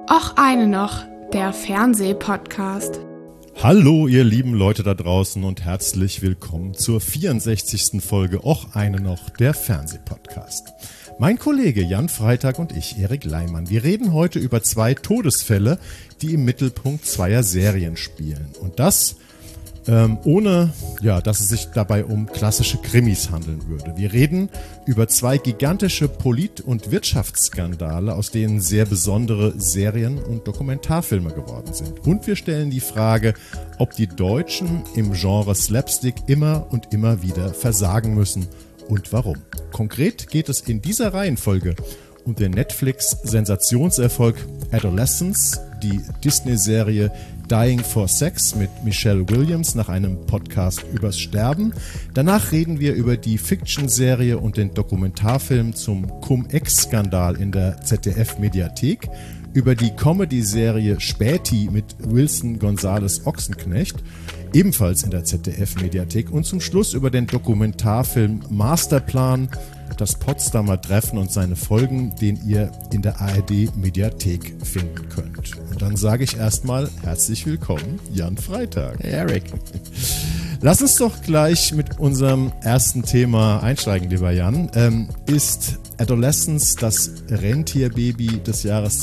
Och eine noch, der Fernsehpodcast. Hallo ihr lieben Leute da draußen und herzlich willkommen zur 64. Folge Och eine noch, der Fernsehpodcast. Mein Kollege Jan Freitag und ich, Erik Leimann, wir reden heute über 2 Todesfälle, die im Mittelpunkt zweier Serien spielen. Und das ohne, dass es sich dabei um klassische Krimis handeln würde. Wir reden über 2 gigantische Polit- und Wirtschaftsskandale, aus denen sehr besondere Serien und Dokumentarfilme geworden sind. Und wir stellen die Frage, ob die Deutschen im Genre Slapstick immer und immer wieder versagen müssen und warum. Konkret geht es in dieser Reihenfolge um den Netflix-Sensationserfolg Adolescence, die Disney-Serie Dying for Sex mit Michelle Williams nach einem Podcast übers Sterben. Danach reden wir über die Fiction-Serie und den Dokumentarfilm zum Cum-Ex-Skandal in der ZDF-Mediathek, über die Comedy-Serie Späti mit Wilson González Ochsenknecht, ebenfalls in der ZDF-Mediathek, und zum Schluss über den Dokumentarfilm Masterplan, das Potsdamer Treffen und seine Folgen, den ihr in der ARD-Mediathek finden könnt. Und dann sage ich erstmal herzlich willkommen, Jan Freitag. Hey Erik. Lass uns doch gleich mit unserem ersten Thema einsteigen, lieber Jan. Ist Adolescence das Rentierbaby des Jahres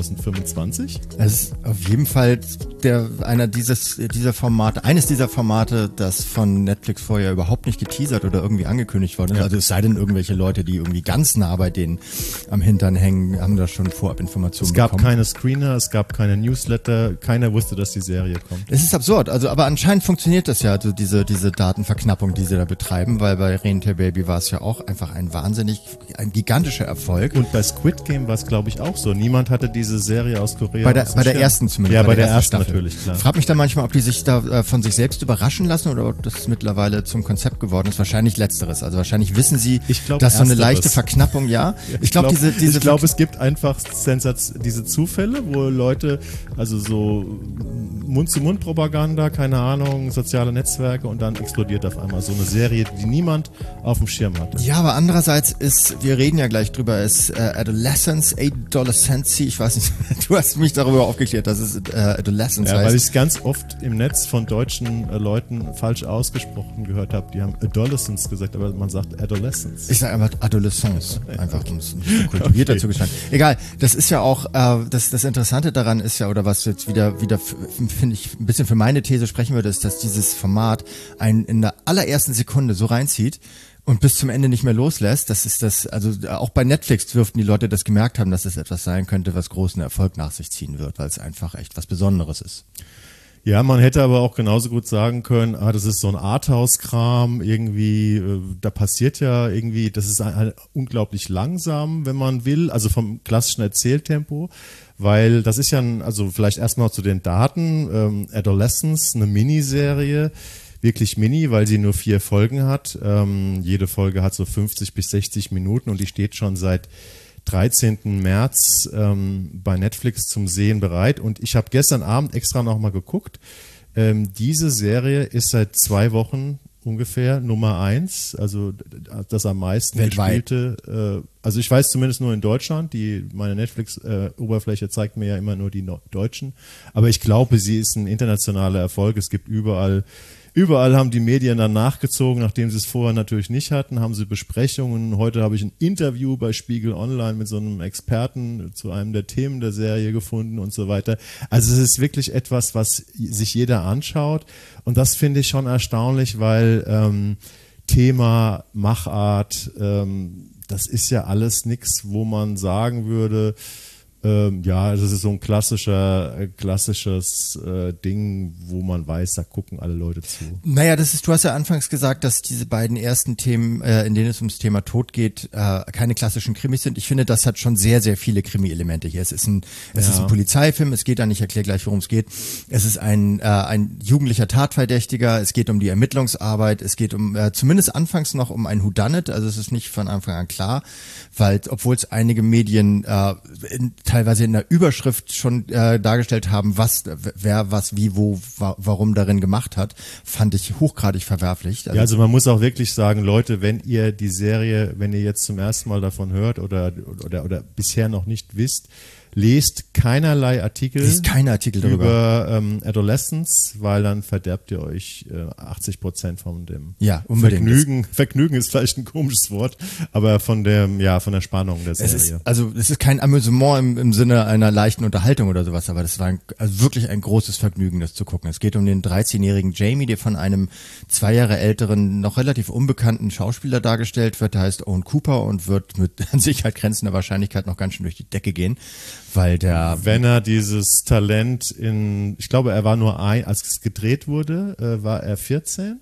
2025? Es ist auf jeden Fall eines dieser Formate, das von Netflix vorher überhaupt nicht geteasert oder irgendwie angekündigt worden ist. Ja. Also es sei denn, irgendwelche Leute, die irgendwie ganz nah bei denen am Hintern hängen, haben da schon Vorab-Informationen bekommen. Es gab keine Screener, es gab keine Newsletter, keiner wusste, dass die Serie kommt. Es ist absurd, aber anscheinend funktioniert das ja, also diese Datenverknappung, die sie da betreiben, weil bei Rentier Baby war es ja auch einfach ein gigantischer Erfolg. Und bei Squid Game war es, glaube ich, auch so. Niemand hatte diese Serie aus Korea. Bei der ersten zumindest. Ja, bei der ersten natürlich, klar. Ich frage mich dann manchmal, ob die sich da von sich selbst überraschen lassen oder ob das mittlerweile zum Konzept geworden ist. Wahrscheinlich Letzteres. Also wahrscheinlich wissen sie, dass so eine leichte Verknappung, Ich glaube, es gibt einfach diese Zufälle, wo Leute, also so Mund-zu-Mund-Propaganda, keine Ahnung, soziale Netzwerke, und dann explodiert auf einmal so eine Serie, die niemand auf dem Schirm hatte. Ja, aber andererseits wir reden ja gleich drüber, ist Adolescence, ich weiß nicht, du hast mich darüber aufgeklärt, dass es Adolescence heißt. Ja, weil ich es ganz oft im Netz von deutschen Leuten falsch ausgesprochen gehört habe. Die haben Adolescence gesagt, aber man sagt Adolescence. Ich sage einfach Adolescence, einfach um es kultiviert dazu gestanden. Egal, das ist ja auch, das Interessante daran ist ja, oder was jetzt wieder finde ich, ein bisschen für meine These sprechen würde, ist, dass dieses Format einen in der allerersten Sekunde so reinzieht und bis zum Ende nicht mehr loslässt. Also auch bei Netflix dürften die Leute das gemerkt haben, dass es etwas sein könnte, was großen Erfolg nach sich ziehen wird, weil es einfach echt was Besonderes ist. Ja, man hätte aber auch genauso gut sagen können, das ist so ein Arthouse-Kram, irgendwie, da passiert ja irgendwie, das ist unglaublich langsam, wenn man will, also vom klassischen Erzähltempo, weil das ist ja, also vielleicht erstmal zu den Daten, Adolescence, eine Miniserie, wirklich mini, weil sie nur 4 Folgen hat, jede Folge hat so 50 bis 60 Minuten und die steht schon seit 13. März bei Netflix zum Sehen bereit, und ich habe gestern Abend extra nochmal geguckt. Diese Serie ist seit 2 Wochen ungefähr Nummer 1, also das am meisten weltweit gespielte. Also ich weiß zumindest nur in Deutschland, meine Netflix-Oberfläche zeigt mir ja immer nur die Deutschen, aber ich glaube, sie ist ein internationaler Erfolg. Es gibt überall haben die Medien dann nachgezogen, nachdem sie es vorher natürlich nicht hatten, haben sie Besprechungen. Heute habe ich ein Interview bei Spiegel Online mit so einem Experten zu einem der Themen der Serie gefunden und so weiter. Also es ist wirklich etwas, was sich jeder anschaut, und das finde ich schon erstaunlich, weil Thema, Machart, das ist ja alles nichts, wo man sagen würde, das ist so ein klassisches Ding, wo man weiß, da gucken alle Leute zu. Naja, du hast ja anfangs gesagt, dass diese beiden ersten Themen, in denen es ums Thema Tod geht, keine klassischen Krimis sind. Ich finde, das hat schon sehr, sehr viele Krimi-Elemente hier. Es ist ein Polizeifilm, es geht dann, ich erkläre gleich, worum es geht. Es ist ein jugendlicher Tatverdächtiger, es geht um die Ermittlungsarbeit, es geht zumindest anfangs noch um ein Whodunit, also es ist nicht von Anfang an klar, weil, obwohl es einige Medien teilweise in der Überschrift schon dargestellt haben, wer was wie wo warum darin gemacht hat, fand ich hochgradig verwerflich. Also man muss auch wirklich sagen, Leute, wenn ihr die Serie, wenn ihr jetzt zum ersten Mal davon hört oder bisher noch nicht wisst, lest keinerlei Artikel, keine Artikel darüber über Adolescence, weil dann verderbt ihr euch 80% von dem unbedingt. Vergnügen ist vielleicht ein komisches Wort, aber von der Spannung der Serie. Es ist kein Amüsement im Sinne einer leichten Unterhaltung oder sowas, aber das war wirklich ein großes Vergnügen, das zu gucken. Es geht um den 13-jährigen Jamie, der von einem 2 Jahre älteren, noch relativ unbekannten Schauspieler dargestellt wird, der heißt Owen Cooper und wird mit an Sicherheit grenzender Wahrscheinlichkeit noch ganz schön durch die Decke gehen, weil wenn er dieses Talent ich glaube, er war nur als es gedreht wurde, war er 14,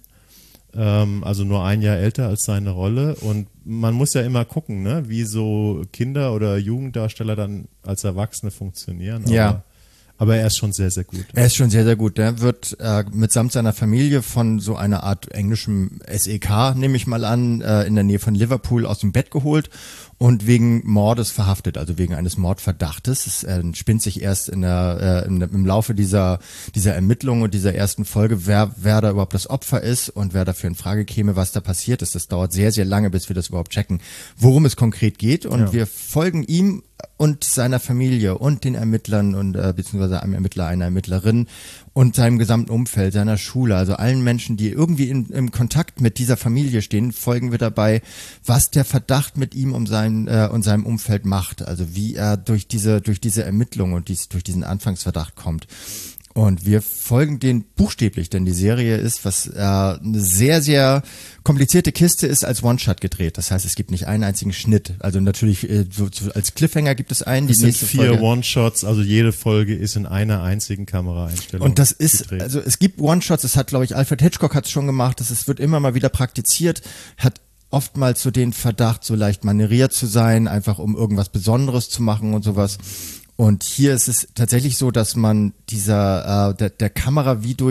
also nur 1 Jahr älter als seine Rolle, und man muss ja immer gucken, ne, wie so Kinder- oder Jugenddarsteller dann als Erwachsene funktionieren. Aber er ist schon sehr, sehr gut. Er ist schon sehr, sehr gut. Der wird mitsamt seiner Familie von so einer Art englischem SEK, nehme ich mal an, in der Nähe von Liverpool aus dem Bett geholt und wegen Mordes verhaftet, also wegen eines Mordverdachtes. Es spinnt sich erst im Laufe dieser Ermittlungen und dieser ersten Folge, wer da überhaupt das Opfer ist und wer dafür in Frage käme, was da passiert ist. Das dauert sehr, sehr lange, bis wir das überhaupt checken, worum es konkret geht, und wir folgen ihm und seiner Familie und den Ermittlern und beziehungsweise einem Ermittler, einer Ermittlerin und seinem gesamten Umfeld, seiner Schule, also allen Menschen, die irgendwie im Kontakt mit dieser Familie stehen, folgen wir dabei, was der Verdacht mit ihm und seinem Umfeld macht, also wie er durch diese Ermittlung und durch diesen Anfangsverdacht kommt. Und wir folgen den buchstäblich, denn die Serie ist, was eine sehr, sehr komplizierte Kiste ist, als One-Shot gedreht. Das heißt, es gibt nicht einen einzigen Schnitt. Also natürlich als Cliffhanger gibt es einen. Es sind 4 One-Shots, also jede Folge ist in einer einzigen Kameraeinstellung. Und das ist, gedreht. Also es gibt One-Shots, das hat, glaube ich, Alfred Hitchcock hat es schon gemacht, es wird immer mal wieder praktiziert, hat oftmals so den Verdacht, so leicht maneriert zu sein, einfach um irgendwas Besonderes zu machen und sowas. Und hier ist es tatsächlich so, dass man der Kamera nicht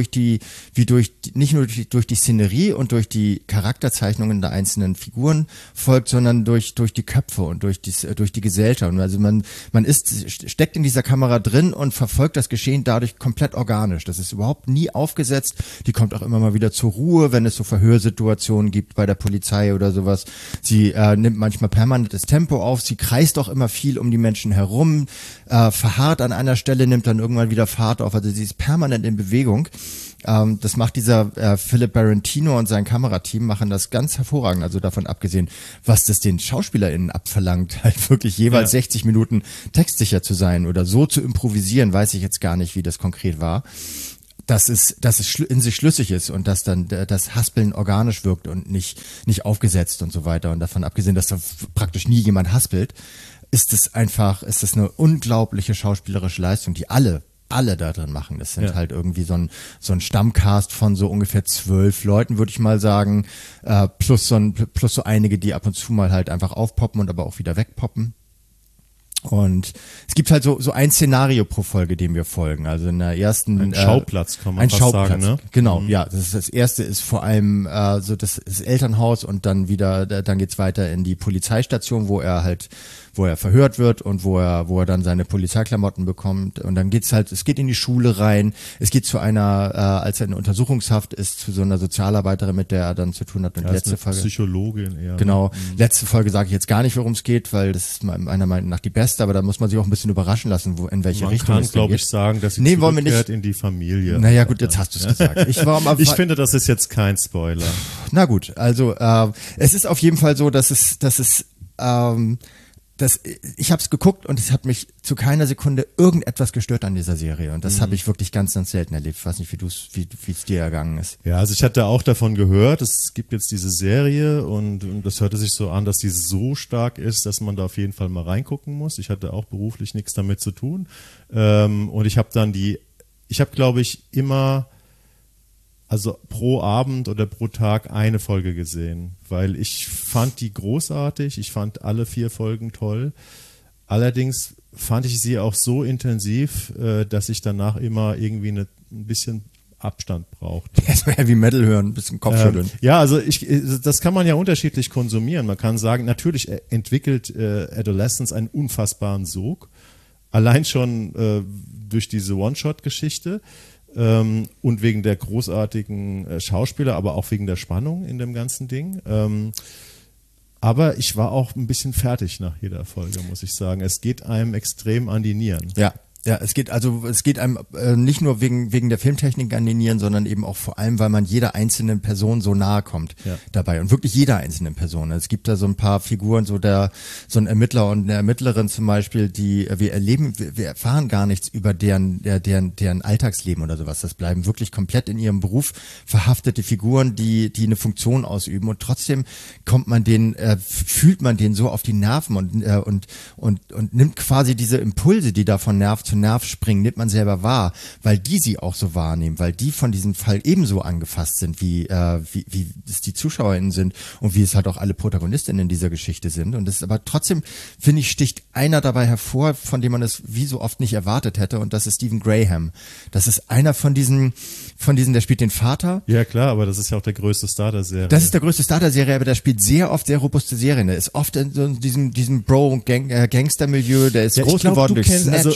nur durch die Szenerie und durch die Charakterzeichnungen der einzelnen Figuren folgt, sondern durch die Köpfe und durch die Gesellschaft. Also man steckt in dieser Kamera drin und verfolgt das Geschehen dadurch komplett organisch. Das ist überhaupt nie aufgesetzt. Die kommt auch immer mal wieder zur Ruhe, wenn es so Verhörsituationen gibt bei der Polizei oder sowas. Sie nimmt manchmal permanentes Tempo auf. Sie kreist auch immer viel um die Menschen herum. Verharrt an einer Stelle, nimmt dann irgendwann wieder Fahrt auf, also sie ist permanent in Bewegung. Das macht dieser Philip Barentino und sein Kamerateam machen das ganz hervorragend, also davon abgesehen, was das den SchauspielerInnen abverlangt, halt wirklich jeweils 60 Minuten textsicher zu sein oder so zu improvisieren, weiß ich jetzt gar nicht, wie das konkret war. Dass es in sich schlüssig ist und dass dann das Haspeln organisch wirkt und nicht aufgesetzt und so weiter, und davon abgesehen, dass da praktisch nie jemand haspelt, ist es eine unglaubliche schauspielerische Leistung, die alle da drin machen. Das sind halt irgendwie so ein Stammcast von so ungefähr 12 Leuten, würde ich mal sagen, plus so einige, die ab und zu mal halt einfach aufpoppen und aber auch wieder wegpoppen. Und es gibt halt so ein Szenario pro Folge, dem wir folgen. Also in der ersten ein Schauplatz kann man fast sagen, ne? Genau, ja. Das erste ist vor allem so das Elternhaus, und dann geht's weiter in die Polizeistation, wo er verhört wird und wo er dann seine Polizeiklamotten bekommt, und dann es geht in die Schule rein, es geht zu einer, als er in Untersuchungshaft ist, zu so einer Sozialarbeiterin, mit der er dann zu tun hat, und letzte Folge. Psychologin eher. Genau, letzte Folge sage ich jetzt gar nicht, worum es geht, weil das ist meiner Meinung nach die beste, aber da muss man sich auch ein bisschen überraschen lassen, in welche Richtung es geht. Man kann, glaube ich, sagen, dass sie zurückkehrt in die Familie. Naja gut, jetzt hast du es gesagt. Ich finde, das ist jetzt kein Spoiler. Na gut, also es ist auf jeden Fall so, dass ich habe es geguckt und es hat mich zu keiner Sekunde irgendetwas gestört an dieser Serie, und das habe ich wirklich ganz, ganz selten erlebt. Ich weiß nicht, wie es dir ergangen ist. Ja, also ich hatte auch davon gehört, es gibt jetzt diese Serie, und das hörte sich so an, dass die so stark ist, dass man da auf jeden Fall mal reingucken muss. Ich hatte auch beruflich nichts damit zu tun, und ich habe glaube ich immer, also pro Abend oder pro Tag eine Folge gesehen, weil ich fand die großartig, ich fand alle 4 Folgen toll. Allerdings fand ich sie auch so intensiv, dass ich danach immer irgendwie ein bisschen Abstand brauchte. Erstmal Heavy Metal hören, ein bisschen Kopfschütteln. Ja, also das kann man ja unterschiedlich konsumieren. Man kann sagen, natürlich entwickelt Adolescence einen unfassbaren Sog, allein schon durch diese One-Shot-Geschichte. Und wegen der großartigen Schauspieler, aber auch wegen der Spannung in dem ganzen Ding. Aber ich war auch ein bisschen fertig nach jeder Folge, muss ich sagen. Es geht einem extrem an die Nieren. Ja, es geht einem nicht nur wegen der Filmtechnik an die Nieren, sondern eben auch vor allem, weil man jeder einzelnen Person so nahe kommt dabei und wirklich jeder einzelnen Person. Es gibt da so ein paar Figuren, so ein Ermittler und eine Ermittlerin zum Beispiel, wir erfahren gar nichts über deren Alltagsleben oder sowas. Das bleiben wirklich komplett in ihrem Beruf verhaftete Figuren, die eine Funktion ausüben und trotzdem fühlt man denen so auf die Nerven und nimmt quasi diese Impulse, die da von Nerv zu Nerv springen, nimmt man selber wahr, weil die sie auch so wahrnehmen, weil die von diesem Fall ebenso angefasst sind, wie es die ZuschauerInnen sind und wie es halt auch alle ProtagonistInnen in dieser Geschichte sind. Und das ist aber trotzdem, finde ich, sticht einer dabei hervor, von dem man es wie so oft nicht erwartet hätte, und das ist Stephen Graham. Das ist einer von diesen, der spielt den Vater. Ja klar, aber das ist ja auch der größte Star der Serie. Das ist der größte Star der Serie, aber der spielt sehr oft sehr robuste Serien. Der ist oft in so diesem Bro-Gangster-Milieu, der ist groß geworden durch Snatch. Also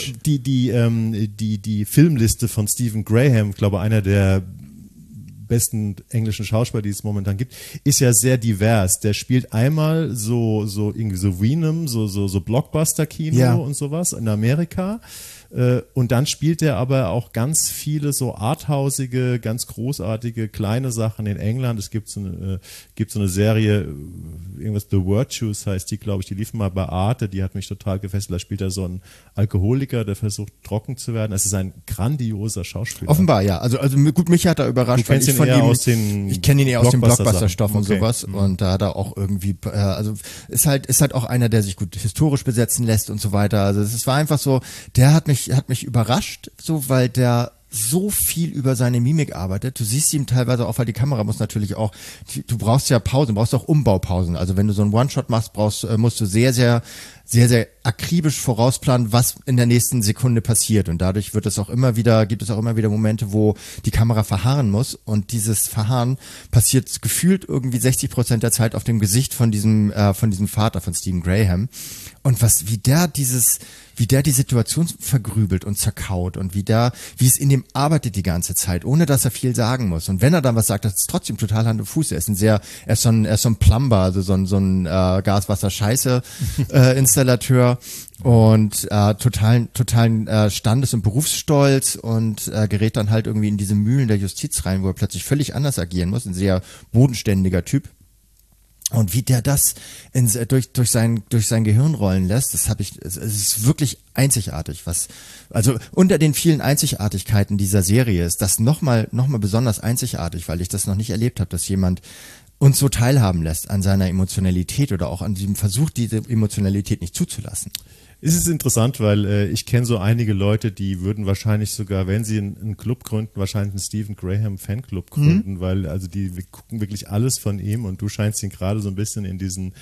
die Filmliste von Stephen Graham, ich glaube, einer der besten englischen Schauspieler, die es momentan gibt, ist ja sehr divers. Der spielt einmal so irgendwie so Venom, so Blockbuster-Kino und sowas in Amerika. Und dann spielt er aber auch ganz viele so arthausige, ganz großartige kleine Sachen in England. Es gibt so eine Serie, irgendwas The Virtues heißt die, glaube ich, die lief mal bei Arte, die hat mich total gefesselt. Da spielt er so einen Alkoholiker, der versucht trocken zu werden. Es ist ein grandioser Schauspieler. Offenbar, ja. Also gut, mich hat er überrascht, weil ich kenne ihn eher aus den Blockbuster-Stoffen und sowas. Und da hat er auch irgendwie, also ist halt auch einer, der sich gut historisch besetzen lässt und so weiter. Also es war einfach so, der hat mich überrascht, so, weil der so viel über seine Mimik arbeitet. Du siehst ihn teilweise auch, weil die Kamera muss natürlich auch, du brauchst ja Pausen, brauchst auch Umbaupausen. Also wenn du so einen One-Shot machst, musst du sehr, sehr, sehr, sehr akribisch vorausplanen, was in der nächsten Sekunde passiert. Und dadurch gibt es auch immer wieder Momente, wo die Kamera verharren muss. Und dieses Verharren passiert gefühlt irgendwie 60% der Zeit auf dem Gesicht von diesem Vater, von Stephen Graham. Und wie der die Situation vergrübelt und zerkaut und wie es in dem arbeitet die ganze Zeit, ohne dass er viel sagen muss. Und wenn er dann was sagt, das ist trotzdem total Hand und Fuß. Er ist so ein Plumber, also so ein Gaswasser-Scheiße-Installateur und totalen Standes- und Berufsstolz und gerät dann halt irgendwie in diese Mühlen der Justiz rein, wo er plötzlich völlig anders agieren muss. Ein sehr bodenständiger Typ. Und wie der das durch sein Gehirn rollen lässt, es ist wirklich einzigartig. Also unter den vielen Einzigartigkeiten dieser Serie ist das noch mal besonders einzigartig, weil ich das noch nicht erlebt habe, dass jemand uns so teilhaben lässt an seiner Emotionalität oder auch an diesem Versuch, diese Emotionalität nicht zuzulassen. Es ist interessant, weil ich kenne so einige Leute, die würden wahrscheinlich sogar, wenn sie einen Club gründen, wahrscheinlich einen Stephen Graham Fanclub gründen, weil also die gucken wirklich alles von ihm und du scheinst ihn gerade so ein bisschen in diesen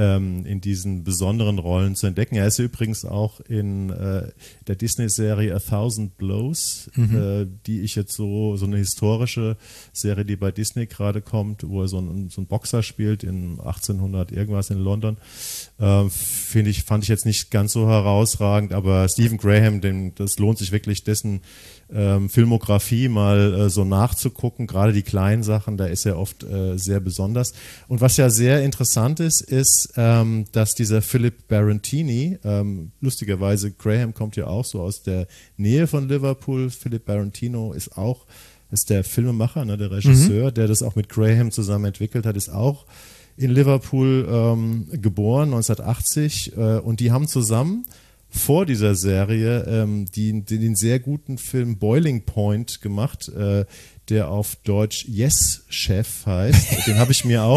besonderen Rollen zu entdecken. Er ist übrigens auch in der Disney-Serie A Thousand Blows, die ich jetzt so eine historische Serie, die bei Disney gerade kommt, wo er so ein Boxer spielt in 1800 irgendwas in London. Fand ich jetzt nicht ganz so herausragend, aber Stephen Graham, das lohnt sich wirklich, dessen Filmografie mal so nachzugucken, gerade die kleinen Sachen, da ist er oft sehr besonders. Und was ja sehr interessant ist, dass dieser Philip Barantini, lustigerweise, Graham kommt ja auch so aus der Nähe von Liverpool, Philip Barantino ist der Filmemacher, ne, der Regisseur, der das auch mit Graham zusammen entwickelt hat, ist auch in Liverpool geboren, 1980, und die haben zusammen vor dieser Serie den sehr guten Film Boiling Point gemacht, der auf Deutsch Yes Chef heißt. Den habe ich mir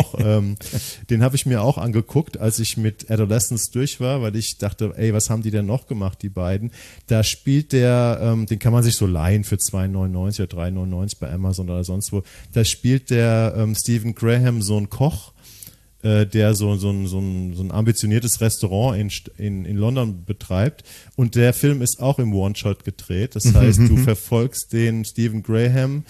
auch angeguckt, als ich mit Adolescence durch war, weil ich dachte, ey, was haben die denn noch gemacht, die beiden? Da spielt den kann man sich so leihen für 2,99 oder 3,99 bei Amazon oder sonst wo. Da spielt der Stephen Graham so einen Koch, der so ein ambitioniertes Restaurant in London betreibt. Und der Film ist auch im One-Shot gedreht. Das heißt, du verfolgst den Stephen Graham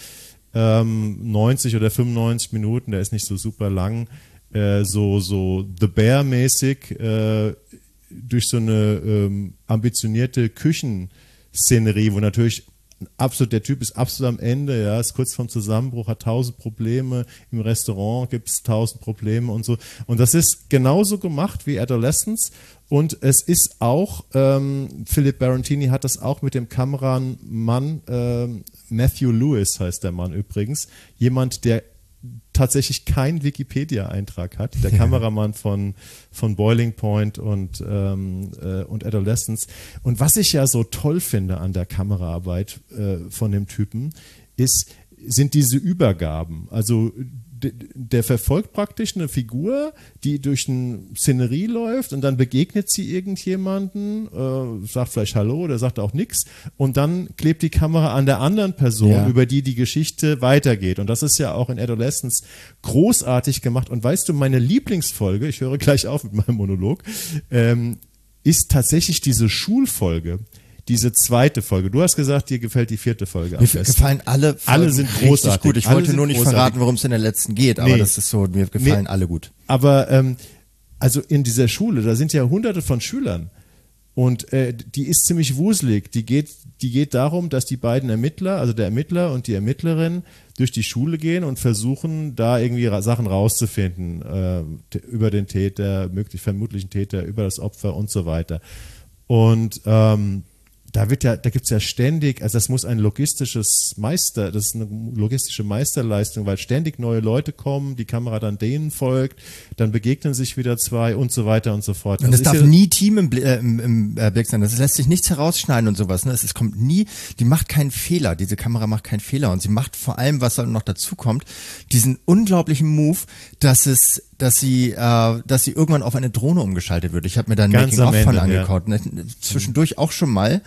90 oder 95 Minuten, der ist nicht so super lang, so The Bear-mäßig durch so eine ambitionierte Küchenszenerie, wo natürlich der Typ ist absolut am Ende, ja, ist kurz vorm Zusammenbruch, hat 1000 Probleme, im Restaurant gibt es 1000 Probleme und so. Und das ist genauso gemacht wie Adolescence. Und es ist auch, Philip Barantini hat das auch mit dem Kameramann, Matthew Lewis heißt der Mann übrigens, jemand, der tatsächlich keinen Wikipedia-Eintrag hat, der Kameramann von Boiling Point und Adolescence. Und was ich ja so toll finde an der Kameraarbeit von dem Typen, sind diese Übergaben. Also der verfolgt praktisch eine Figur, die durch eine Szenerie läuft und dann begegnet sie irgendjemanden, sagt vielleicht Hallo oder sagt auch nichts und dann klebt die Kamera an der anderen Person, über die Geschichte weitergeht. Und das ist ja auch in Adolescence großartig gemacht. Und weißt du, meine Lieblingsfolge, ich höre gleich auf mit meinem Monolog, ist tatsächlich diese Schulfolge. Diese zweite Folge. Du hast gesagt, dir gefällt die 4. Folge am besten. Mir gefallen alle Folgen. Alle sind großartig. Gut. Ich wollte nur nicht verraten, worum es in der letzten geht, aber das ist so, mir gefallen alle gut. Aber also in dieser Schule, da sind ja hunderte von Schülern und die ist ziemlich wuselig. Die geht darum, dass die beiden Ermittler, also der Ermittler und die Ermittlerin, durch die Schule gehen und versuchen, da irgendwie Sachen rauszufinden über den Täter, vermutlichen Täter, über das Opfer und so weiter. Und da gibt's ja ständig, also das muss das ist eine logistische Meisterleistung, weil ständig neue Leute kommen, die Kamera dann denen folgt, dann begegnen sich wieder zwei und so weiter und so fort. Und es darf nie Team im Blick sein, das lässt sich nichts herausschneiden und sowas, ne? Es kommt nie, die macht keinen Fehler, diese Kamera macht keinen Fehler und sie macht vor allem, was dann noch dazu kommt, diesen unglaublichen Move, dass sie irgendwann auf eine Drohne umgeschaltet wird. Ich habe mir da ein Making-of von angeguckt. Ja. Zwischendurch auch schon mal.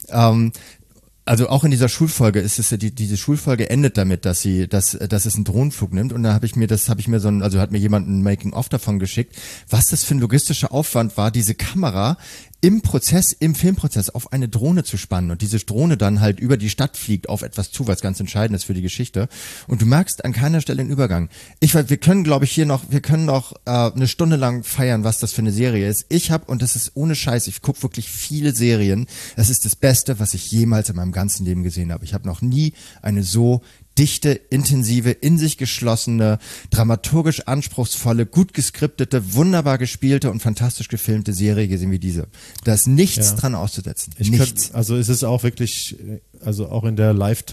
Also auch in dieser Schulfolge ist es diese Schulfolge endet damit, dass es einen Drohnenflug nimmt und da hat mir jemand ein Making-of davon geschickt, was das für ein logistischer Aufwand war, diese Kamera im Filmprozess auf eine Drohne zu spannen und diese Drohne dann halt über die Stadt fliegt auf etwas zu, was ganz entscheidend ist für die Geschichte. Und du merkst an keiner Stelle den Übergang. Wir können noch eine Stunde lang feiern, was das für eine Serie ist. Und das ist ohne Scheiß, ich gucke wirklich viele Serien. Das ist das Beste, was ich jemals in meinem ganzen Leben gesehen habe. Ich habe noch nie eine so dichte, intensive, in sich geschlossene, dramaturgisch anspruchsvolle, gut geskriptete, wunderbar gespielte und fantastisch gefilmte Serie gesehen wie diese. Da ist nichts dran auszusetzen. Nichts. Also es ist auch wirklich, also auch in der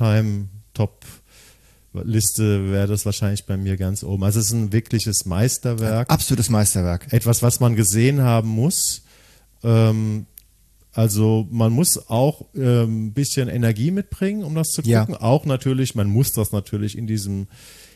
Lifetime-Top-Liste wäre das wahrscheinlich bei mir ganz oben. Also es ist ein wirkliches Meisterwerk. Ein absolutes Meisterwerk. Etwas, was man gesehen haben muss. Also man muss auch ein bisschen Energie mitbringen, um das zu gucken. Ja. Auch natürlich, man muss das natürlich in diesem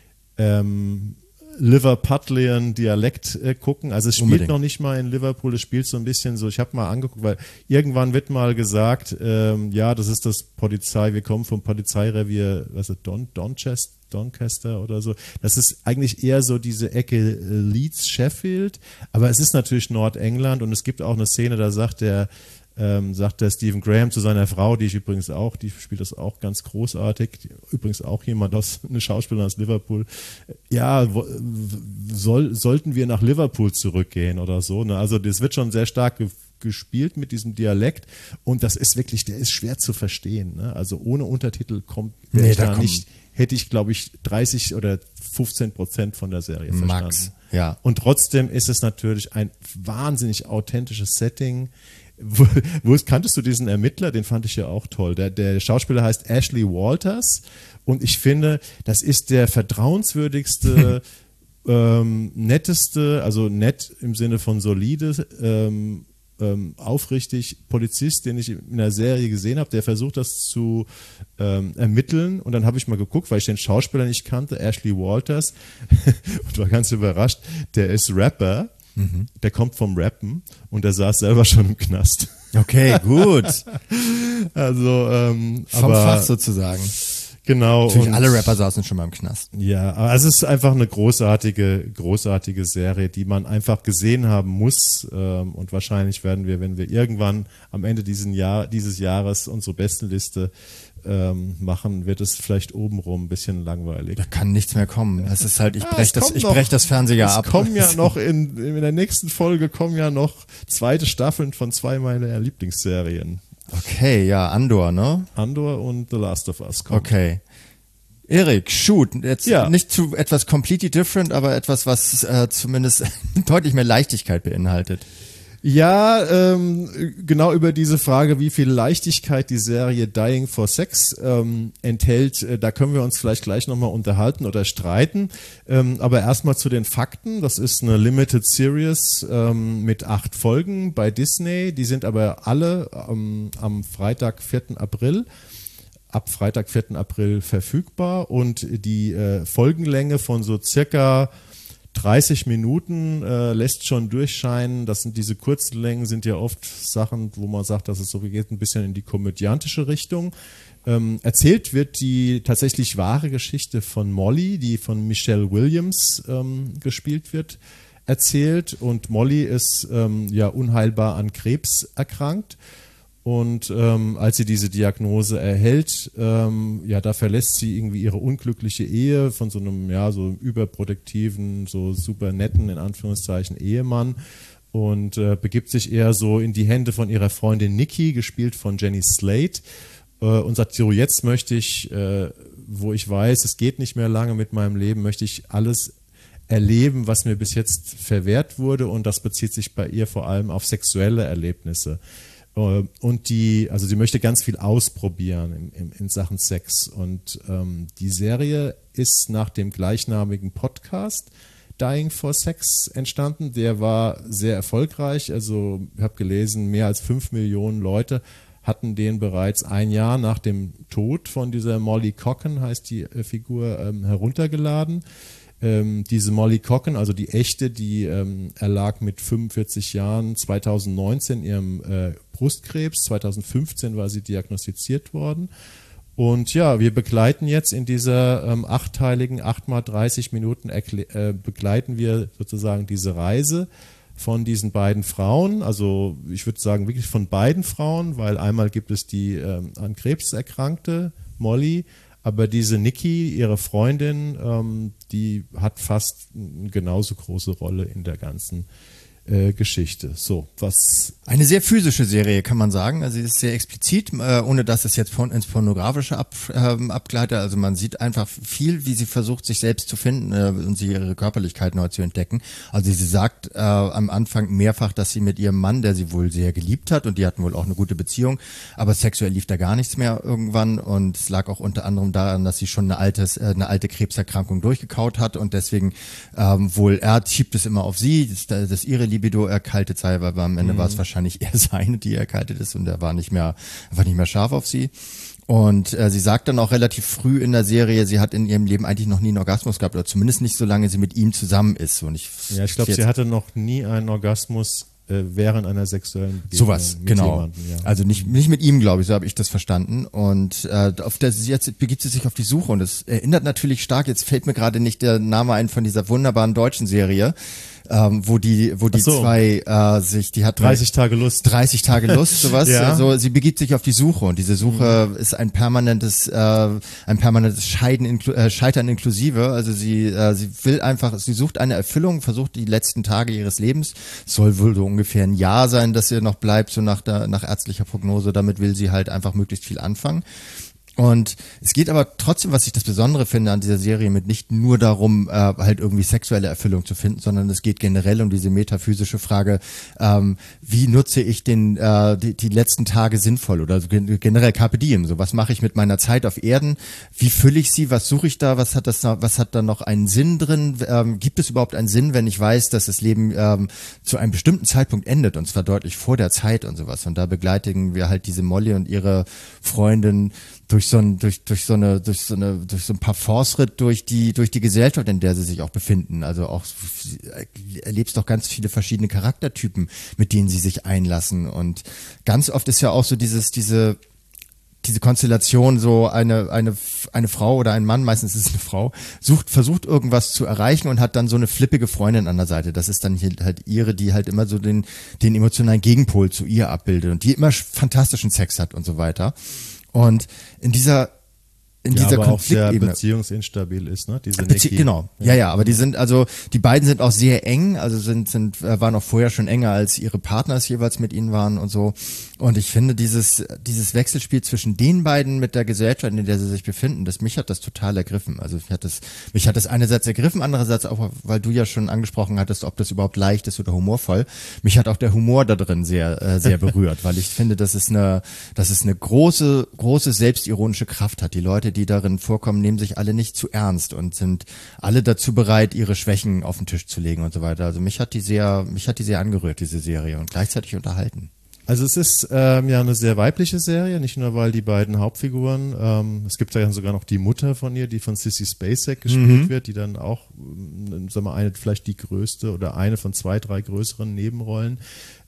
Liverpudlian Dialekt gucken. Also es spielt noch nicht mal in Liverpool, es spielt so ein bisschen so, ich habe mal angeguckt, weil irgendwann wird mal gesagt, ja, das ist das wir kommen vom Polizeirevier, was ist Doncaster oder so. Das ist eigentlich eher so diese Ecke Leeds, Sheffield, aber es ist natürlich Nordengland und es gibt auch eine Szene, da sagt der Stephen Graham zu seiner Frau, die spielt das auch ganz großartig, übrigens auch eine Schauspielerin aus Liverpool, ja, sollten wir nach Liverpool zurückgehen oder so, ne? Also das wird schon sehr stark gespielt mit diesem Dialekt und das ist wirklich, der ist schwer zu verstehen, ne? Also ohne Untertitel hätte ich, glaube ich, 30 oder 15% von der Serie verstanden. Max, ja. Und trotzdem ist es natürlich ein wahnsinnig authentisches Setting. Kanntest du diesen Ermittler? Den fand ich ja auch toll. Der Schauspieler heißt Ashley Walters und ich finde, das ist der vertrauenswürdigste, netteste, also nett im Sinne von solide, aufrichtig Polizist, den ich in der Serie gesehen habe, der versucht das zu ermitteln und dann habe ich mal geguckt, weil ich den Schauspieler nicht kannte, Ashley Walters und war ganz überrascht, der ist Rapper. Der kommt vom Rappen und der saß selber schon im Knast. Okay, gut. Also vom Fach sozusagen. Genau. Natürlich alle Rapper saßen schon mal im Knast. Ja, aber es ist einfach eine großartige Serie, die man einfach gesehen haben muss. Und wahrscheinlich werden wir, wenn wir irgendwann am Ende dieses Jahres unsere Bestenliste machen, wird es vielleicht obenrum ein bisschen langweilig. Da kann nichts mehr kommen. Das ist halt, ich brech das Fernsehjahr ab. Es kommen ja noch in der nächsten Folge kommen ja noch zweite Staffeln von 2 meiner Lieblingsserien. Okay, ja, Andor, ne? Andor und The Last of Us kommt. Okay. Erik, shoot, jetzt nicht zu etwas completely different, aber etwas, was zumindest deutlich mehr Leichtigkeit beinhaltet. Ja, genau über diese Frage, wie viel Leichtigkeit die Serie Dying for Sex enthält, da können wir uns vielleicht gleich nochmal unterhalten oder streiten. Aber erstmal zu den Fakten. Das ist eine Limited Series mit 8 Folgen bei Disney. Die sind aber alle am Freitag, 4. April. Ab Freitag, 4. April verfügbar. Und die Folgenlänge von so circa 30 Minuten lässt schon durchscheinen. Das sind diese kurzen Längen, sind ja oft Sachen, wo man sagt, dass es so geht ein bisschen in die komödiantische Richtung. Erzählt wird die tatsächlich wahre Geschichte von Molly, die von Michelle Williams gespielt wird, erzählt. Und Molly ist unheilbar an Krebs erkrankt. Und als sie diese Diagnose erhält, da verlässt sie irgendwie ihre unglückliche Ehe von so einem, so überprotektiven, so super netten, in Anführungszeichen, Ehemann und begibt sich eher so in die Hände von ihrer Freundin Nikki, gespielt von Jenny Slate, und sagt, so jetzt möchte ich, wo ich weiß, es geht nicht mehr lange mit meinem Leben, möchte ich alles erleben, was mir bis jetzt verwehrt wurde, und das bezieht sich bei ihr vor allem auf sexuelle Erlebnisse. Und sie möchte ganz viel ausprobieren in Sachen Sex. Und die Serie ist nach dem gleichnamigen Podcast Dying for Sex entstanden. Der war sehr erfolgreich. Also ich habe gelesen, mehr als 5 Millionen Leute hatten den bereits ein Jahr nach dem Tod von dieser Molly Cocken, heißt die Figur, heruntergeladen. Diese Molly Cocken, also die echte, die erlag mit 45 Jahren 2019 ihrem Brustkrebs. 2015 war sie diagnostiziert worden. Und ja, wir begleiten jetzt in dieser 8-teiligen, 8x30 Minuten begleiten wir sozusagen diese Reise von diesen beiden Frauen. Also ich würde sagen wirklich von beiden Frauen, weil einmal gibt es die an Krebs erkrankte Molly, aber diese Nikki, ihre Freundin, die hat fast eine genauso große Rolle in der ganzen Geschichte. So, was? Eine sehr physische Serie, kann man sagen. Also sie ist sehr explizit, ohne dass es jetzt ins Pornografische abgleitet. Also man sieht einfach viel, wie sie versucht, sich selbst zu finden und sie ihre Körperlichkeit neu zu entdecken. Also sie sagt am Anfang mehrfach, dass sie mit ihrem Mann, der sie wohl sehr geliebt hat, und die hatten wohl auch eine gute Beziehung, aber sexuell lief da gar nichts mehr irgendwann, und es lag auch unter anderem daran, dass sie schon eine alte Krebserkrankung durchgekaut hat, und deswegen er schiebt es immer auf sie, dass ihre Libido erkaltet sei, weil am Ende war es wahrscheinlich eher seine, die erkaltet ist, und er war nicht mehr scharf auf sie. Und sie sagt dann auch relativ früh in der Serie, sie hat in ihrem Leben eigentlich noch nie einen Orgasmus gehabt, oder zumindest nicht, solange sie mit ihm zusammen ist. Und ich glaube, sie hatte noch nie einen Orgasmus während einer sexuellen Begegnung. Sowas, genau. Also nicht mit ihm, glaube ich, so habe ich das verstanden. Und jetzt begibt sie sich auf die Suche, und es erinnert natürlich stark, jetzt fällt mir gerade nicht der Name ein von dieser wunderbaren deutschen Serie, wo die zwei die hat 30 Tage Lust, sowas. Ja. Also sie begibt sich auf die Suche, und diese Suche ist ein permanentes Scheitern inklusive. Also sie will einfach, sie sucht eine Erfüllung, versucht die letzten Tage ihres Lebens, soll wohl so ungefähr ein Jahr sein, dass ihr noch bleibt, so nach ärztlicher Prognose. Damit will sie halt einfach möglichst viel anfangen. Und es geht aber trotzdem, was ich das Besondere finde an dieser Serie, mit nicht nur darum, halt irgendwie sexuelle Erfüllung zu finden, sondern es geht generell um diese metaphysische Frage, wie nutze ich die letzten Tage sinnvoll, oder generell Carpe Diem, so was mache ich mit meiner Zeit auf Erden, wie fülle ich sie, was suche ich da, was hat da noch einen Sinn drin, gibt es überhaupt einen Sinn, wenn ich weiß, dass das Leben zu einem bestimmten Zeitpunkt endet, und zwar deutlich vor der Zeit und sowas. Und da begleiten wir halt diese Molly und ihre Freundin durch so ein paar Force-Ritt durch die Gesellschaft, in der sie sich auch befinden. Also auch erlebst doch ganz viele verschiedene Charaktertypen, mit denen sie sich einlassen. Und ganz oft ist ja auch so diese Konstellation, so eine Frau oder ein Mann, meistens ist es eine Frau, versucht irgendwas zu erreichen und hat dann so eine flippige Freundin an der Seite. Das ist dann halt ihre, die halt immer so den emotionalen Gegenpol zu ihr abbildet und die immer fantastischen Sex hat und so weiter. Und in dieser in dieser aber auch sehr Konfliktebene beziehungsinstabil ist, ne? Diese Genau, ja, aber die beiden sind auch sehr eng, also waren auch vorher schon enger, als ihre Partner es jeweils mit ihnen waren und so. Und ich finde dieses Wechselspiel zwischen den beiden mit der Gesellschaft, in der sie sich befinden, mich hat das total ergriffen. Also mich hat das einerseits ergriffen, andererseits auch, weil du ja schon angesprochen hattest, ob das überhaupt leicht ist oder humorvoll. Mich hat auch der Humor da drin sehr, sehr berührt, weil ich finde, dass es eine große selbstironische Kraft hat. Die Leute, die darin vorkommen, nehmen sich alle nicht zu ernst und sind alle dazu bereit, ihre Schwächen auf den Tisch zu legen und so weiter. Also mich hat die sehr angerührt, diese Serie, und gleichzeitig unterhalten. Also es ist ja eine sehr weibliche Serie, nicht nur weil die beiden Hauptfiguren, es gibt ja sogar noch die Mutter von ihr, die von Sissy Spacek gespielt wird, die dann auch, vielleicht die größte oder eine von 2, 3 größeren Nebenrollen.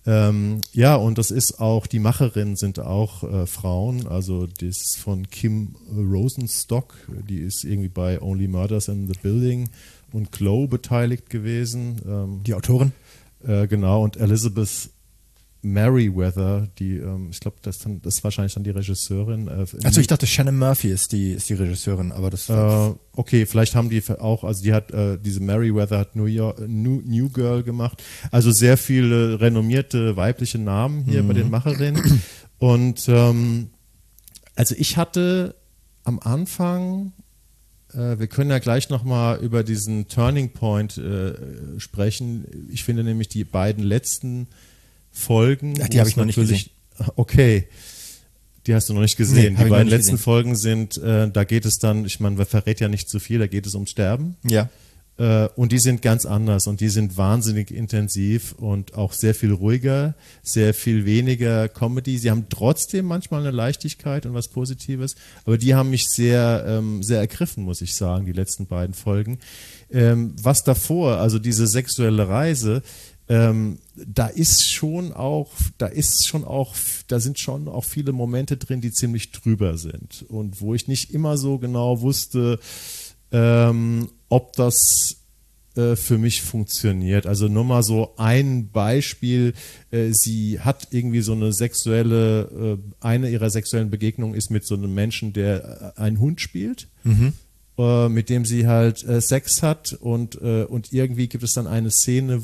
Ja, und das ist auch, die Macherinnen sind auch Frauen, also das ist von Kim Rosenstock, die ist irgendwie bei Only Murders in the Building und Glow beteiligt gewesen. Die Autorin? Genau, und Elizabeth Merriweather, die, ich glaube, das ist wahrscheinlich dann die Regisseurin. Achso, ich dachte, Shannon Murphy ist die Regisseurin, aber das okay, vielleicht haben die auch, also die hat, diese Merriweather hat New Girl gemacht, also sehr viele renommierte weibliche Namen hier bei den Macherinnen. Und also ich hatte am Anfang, wir können ja gleich nochmal über diesen Turning Point sprechen. Ich finde nämlich die beiden letzten Folgen. Ach, die habe ich noch nicht gesehen. Okay, die hast du noch nicht gesehen. Nee, die beiden letzten Folgen sind, da geht es dann, ich meine, man verrät ja nicht zu viel, da geht es ums Sterben. Ja. Und die sind ganz anders und die sind wahnsinnig intensiv und auch sehr viel ruhiger, sehr viel weniger Comedy. Sie haben trotzdem manchmal eine Leichtigkeit und was Positives, aber die haben mich sehr, sehr ergriffen, muss ich sagen, die letzten beiden Folgen. Was davor, also diese sexuelle Reise, da sind schon auch viele Momente drin, die ziemlich drüber sind und wo ich nicht immer so genau wusste, ob das für mich funktioniert. Also nur mal so ein Beispiel, sie hat irgendwie so eine eine ihrer sexuellen Begegnungen ist mit so einem Menschen, der einen Hund spielt. Mit dem sie halt Sex hat und irgendwie gibt es dann eine Szene,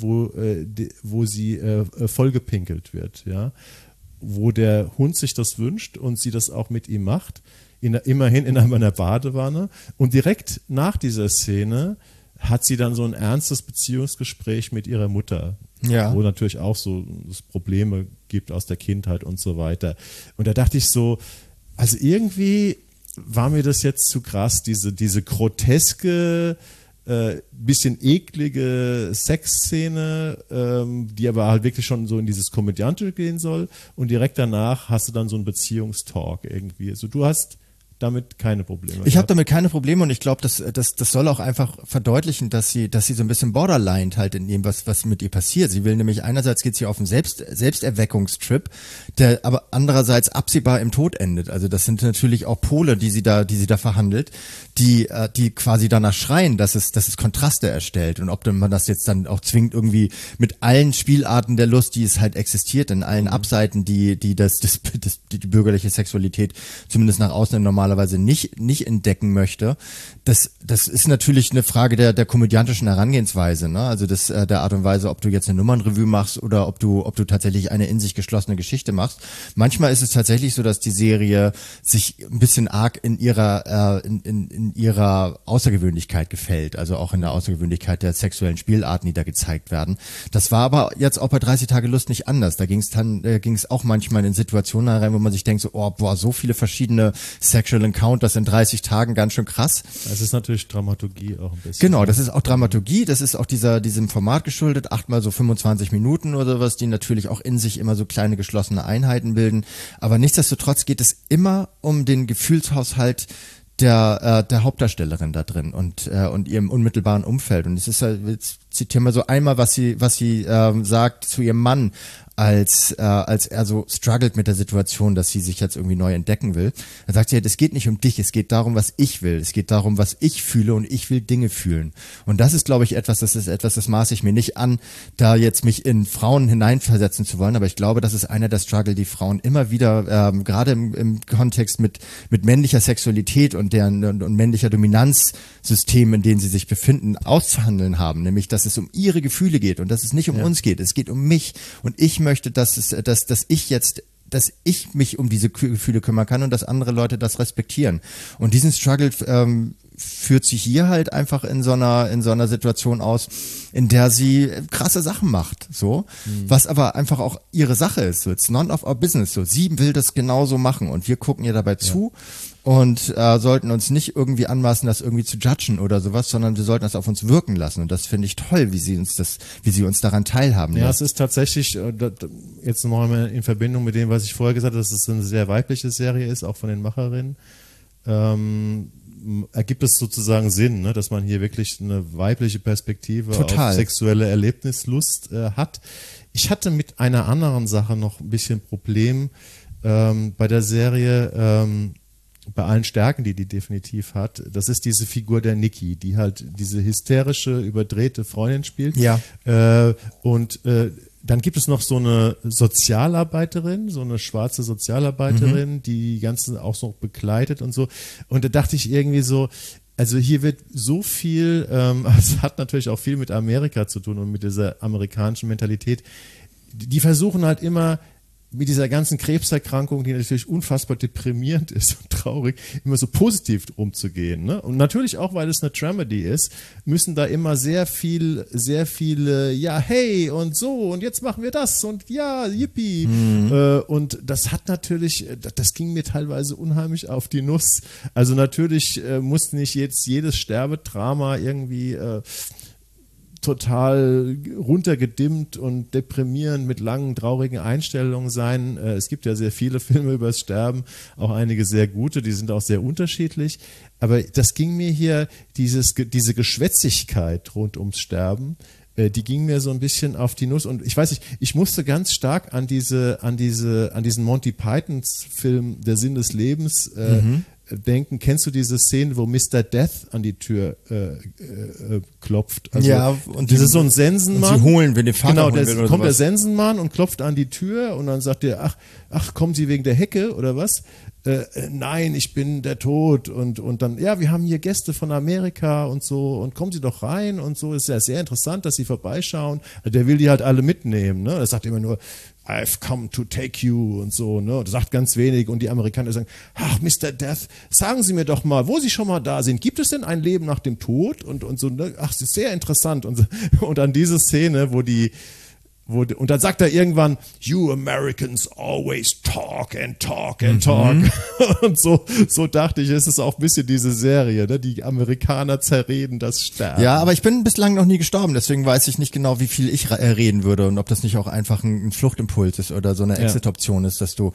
wo sie vollgepinkelt wird, ja, wo der Hund sich das wünscht und sie das auch mit ihm macht, immerhin in einer Badewanne, und direkt nach dieser Szene hat sie dann so ein ernstes Beziehungsgespräch mit ihrer Mutter, wo natürlich auch so es Probleme gibt aus der Kindheit und so weiter. Und da dachte ich so, also irgendwie war mir das jetzt zu krass, diese groteske, bisschen eklige Sexszene, die aber halt wirklich schon so in dieses Komödiantische gehen soll, und direkt danach hast du dann so einen Beziehungstalk irgendwie. Also du hast damit keine Probleme. Ich habe damit keine Probleme, und ich glaube, das soll auch einfach verdeutlichen, dass sie so ein bisschen borderline halt in dem, was mit ihr passiert. Sie will nämlich, einerseits geht sie auf einen Selbsterweckungstrip, der aber andererseits absehbar im Tod endet. Also das sind natürlich auch Pole, die sie da verhandelt, die quasi danach schreien, dass es Kontraste erstellt, und ob man das jetzt dann auch zwingt, irgendwie mit allen Spielarten der Lust, die es halt existiert, in allen Abseiten, die die bürgerliche Sexualität zumindest nach außen normalerweise nicht entdecken möchte. Das ist natürlich eine Frage der komödiantischen Herangehensweise, ne? Also der Art und Weise, ob du jetzt eine Nummernrevue machst oder ob du tatsächlich eine in sich geschlossene Geschichte machst. Manchmal ist es tatsächlich so, dass die Serie sich ein bisschen arg in ihrer Außergewöhnlichkeit gefällt, also auch in der Außergewöhnlichkeit der sexuellen Spielarten, die da gezeigt werden. Das war aber jetzt auch bei 30 Tage Lust nicht anders. Da ging es auch manchmal in Situationen rein, wo man sich denkt, so viele verschiedene Sexual Encounters in 30 Tagen, ganz schön krass. Das ist natürlich Dramaturgie auch ein bisschen. Genau, das ist auch Dramaturgie, das ist auch diesem Format geschuldet, 8 mal so 25 Minuten oder sowas, die natürlich auch in sich immer so kleine geschlossene Einheiten bilden. Aber nichtsdestotrotz geht es immer um den Gefühlshaushalt der Hauptdarstellerin da drin und ihrem unmittelbaren Umfeld. Und es ist halt zitiere mal so einmal, was sie sagt zu ihrem Mann, als er so struggelt mit der Situation, dass sie sich jetzt irgendwie neu entdecken will. Da sagt sie, es geht nicht um dich, es geht darum, was ich will. Es geht darum, was ich fühle und ich will Dinge fühlen. Und das ist, glaube ich, das maße ich mir nicht an, da jetzt mich in Frauen hineinversetzen zu wollen. Aber ich glaube, das ist einer der Struggle, die Frauen immer wieder, gerade im Kontext mit männlicher Sexualität und männlicher Dominanzsystem, in denen sie sich befinden, auszuhandeln haben. Nämlich, dass es um ihre Gefühle geht und dass es nicht um uns geht. Es geht um mich und ich möchte, dass ich mich um diese Gefühle kümmern kann und dass andere Leute das respektieren. Und diesen Struggle führt sie hier halt einfach in so einer Situation aus, in der sie krasse Sachen macht, so, was aber einfach auch ihre Sache ist, so, it's none of our business, so, sie will das genauso machen und wir gucken ihr dabei zu und sollten uns nicht irgendwie anmaßen, das irgendwie zu judgen oder sowas, sondern wir sollten das auf uns wirken lassen und das finde ich toll, wie sie uns daran teilhaben lässt. Ja, es ist tatsächlich, jetzt nochmal in Verbindung mit dem, was ich vorher gesagt habe, dass es eine sehr weibliche Serie ist, auch von den Macherinnen, ergibt es sozusagen Sinn, ne, dass man hier wirklich eine weibliche Perspektive auf sexuelle Erlebnislust hat. Ich hatte mit einer anderen Sache noch ein bisschen Problem bei der Serie, bei allen Stärken, die definitiv hat. Das ist diese Figur der Nikki, die halt diese hysterische, überdrehte Freundin spielt. Ja. Dann gibt es noch so eine Sozialarbeiterin, so eine schwarze Sozialarbeiterin, die ganzen auch so begleitet und so. Und da dachte ich irgendwie so, also hier wird so viel, es hat natürlich auch viel mit Amerika zu tun und mit dieser amerikanischen Mentalität. Die versuchen halt immer mit dieser ganzen Krebserkrankung, die natürlich unfassbar deprimierend ist und traurig, immer so positiv umzugehen. Ne? Und natürlich auch, weil es eine Dramedy ist, müssen da immer sehr viele, ja, hey und so und jetzt machen wir das und ja, yippie. Und das hat natürlich, das ging mir teilweise unheimlich auf die Nuss. Also natürlich muss nicht jetzt jedes Sterbedrama irgendwie total runtergedimmt und deprimierend mit langen, traurigen Einstellungen sein. Es gibt ja sehr viele Filme über das Sterben, auch einige sehr gute, die sind auch sehr unterschiedlich. Aber das ging mir hier, diese Geschwätzigkeit rund ums Sterben, die ging mir so ein bisschen auf die Nuss. Und ich weiß nicht, ich musste ganz stark an diesen Monty Pythons Film Der Sinn des Lebens denken. Kennst du diese Szene, wo Mr. Death an die Tür klopft? Also, ja, und das ist so ein Sensenmann. Und sie holen, wenn der Vater genau, kommt der Sensenmann und klopft an die Tür und dann sagt er, ach, kommen Sie wegen der Hecke oder was? Nein, ich bin der Tod und dann, ja, wir haben hier Gäste von Amerika und so und kommen Sie doch rein und so, ist ja sehr interessant, dass Sie vorbeischauen. Der will die halt alle mitnehmen, ne? Er sagt immer nur, I've come to take you und so, ne? Und sagt ganz wenig und die Amerikaner sagen, ach, Mr. Death, sagen Sie mir doch mal, wo Sie schon mal da sind, gibt es denn ein Leben nach dem Tod? Und so, ne? Ach, das ist sehr interessant und an diese Szene, und dann sagt er irgendwann, you Americans always talk and talk and talk. Und so dachte ich, ist es auch ein bisschen diese Serie, ne? Die Amerikaner zerreden das Sterben. Ja, aber ich bin bislang noch nie gestorben, deswegen weiß ich nicht genau, wie viel ich reden würde und ob das nicht auch einfach ein Fluchtimpuls ist oder so eine Exit-Option ist, dass du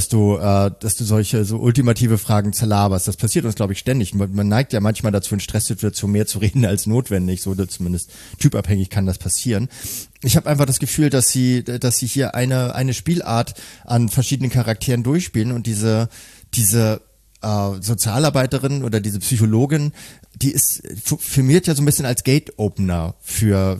solche so ultimative Fragen zerlaberst. Das passiert uns, glaube ich, ständig. Man neigt ja manchmal dazu, in Stresssituationen mehr zu reden als notwendig, so zumindest typabhängig kann das passieren. Ich habe einfach das Gefühl, dass sie hier eine Spielart an verschiedenen Charakteren durchspielen und diese Sozialarbeiterin oder diese Psychologin, die firmiert ja so ein bisschen als Gate-Opener für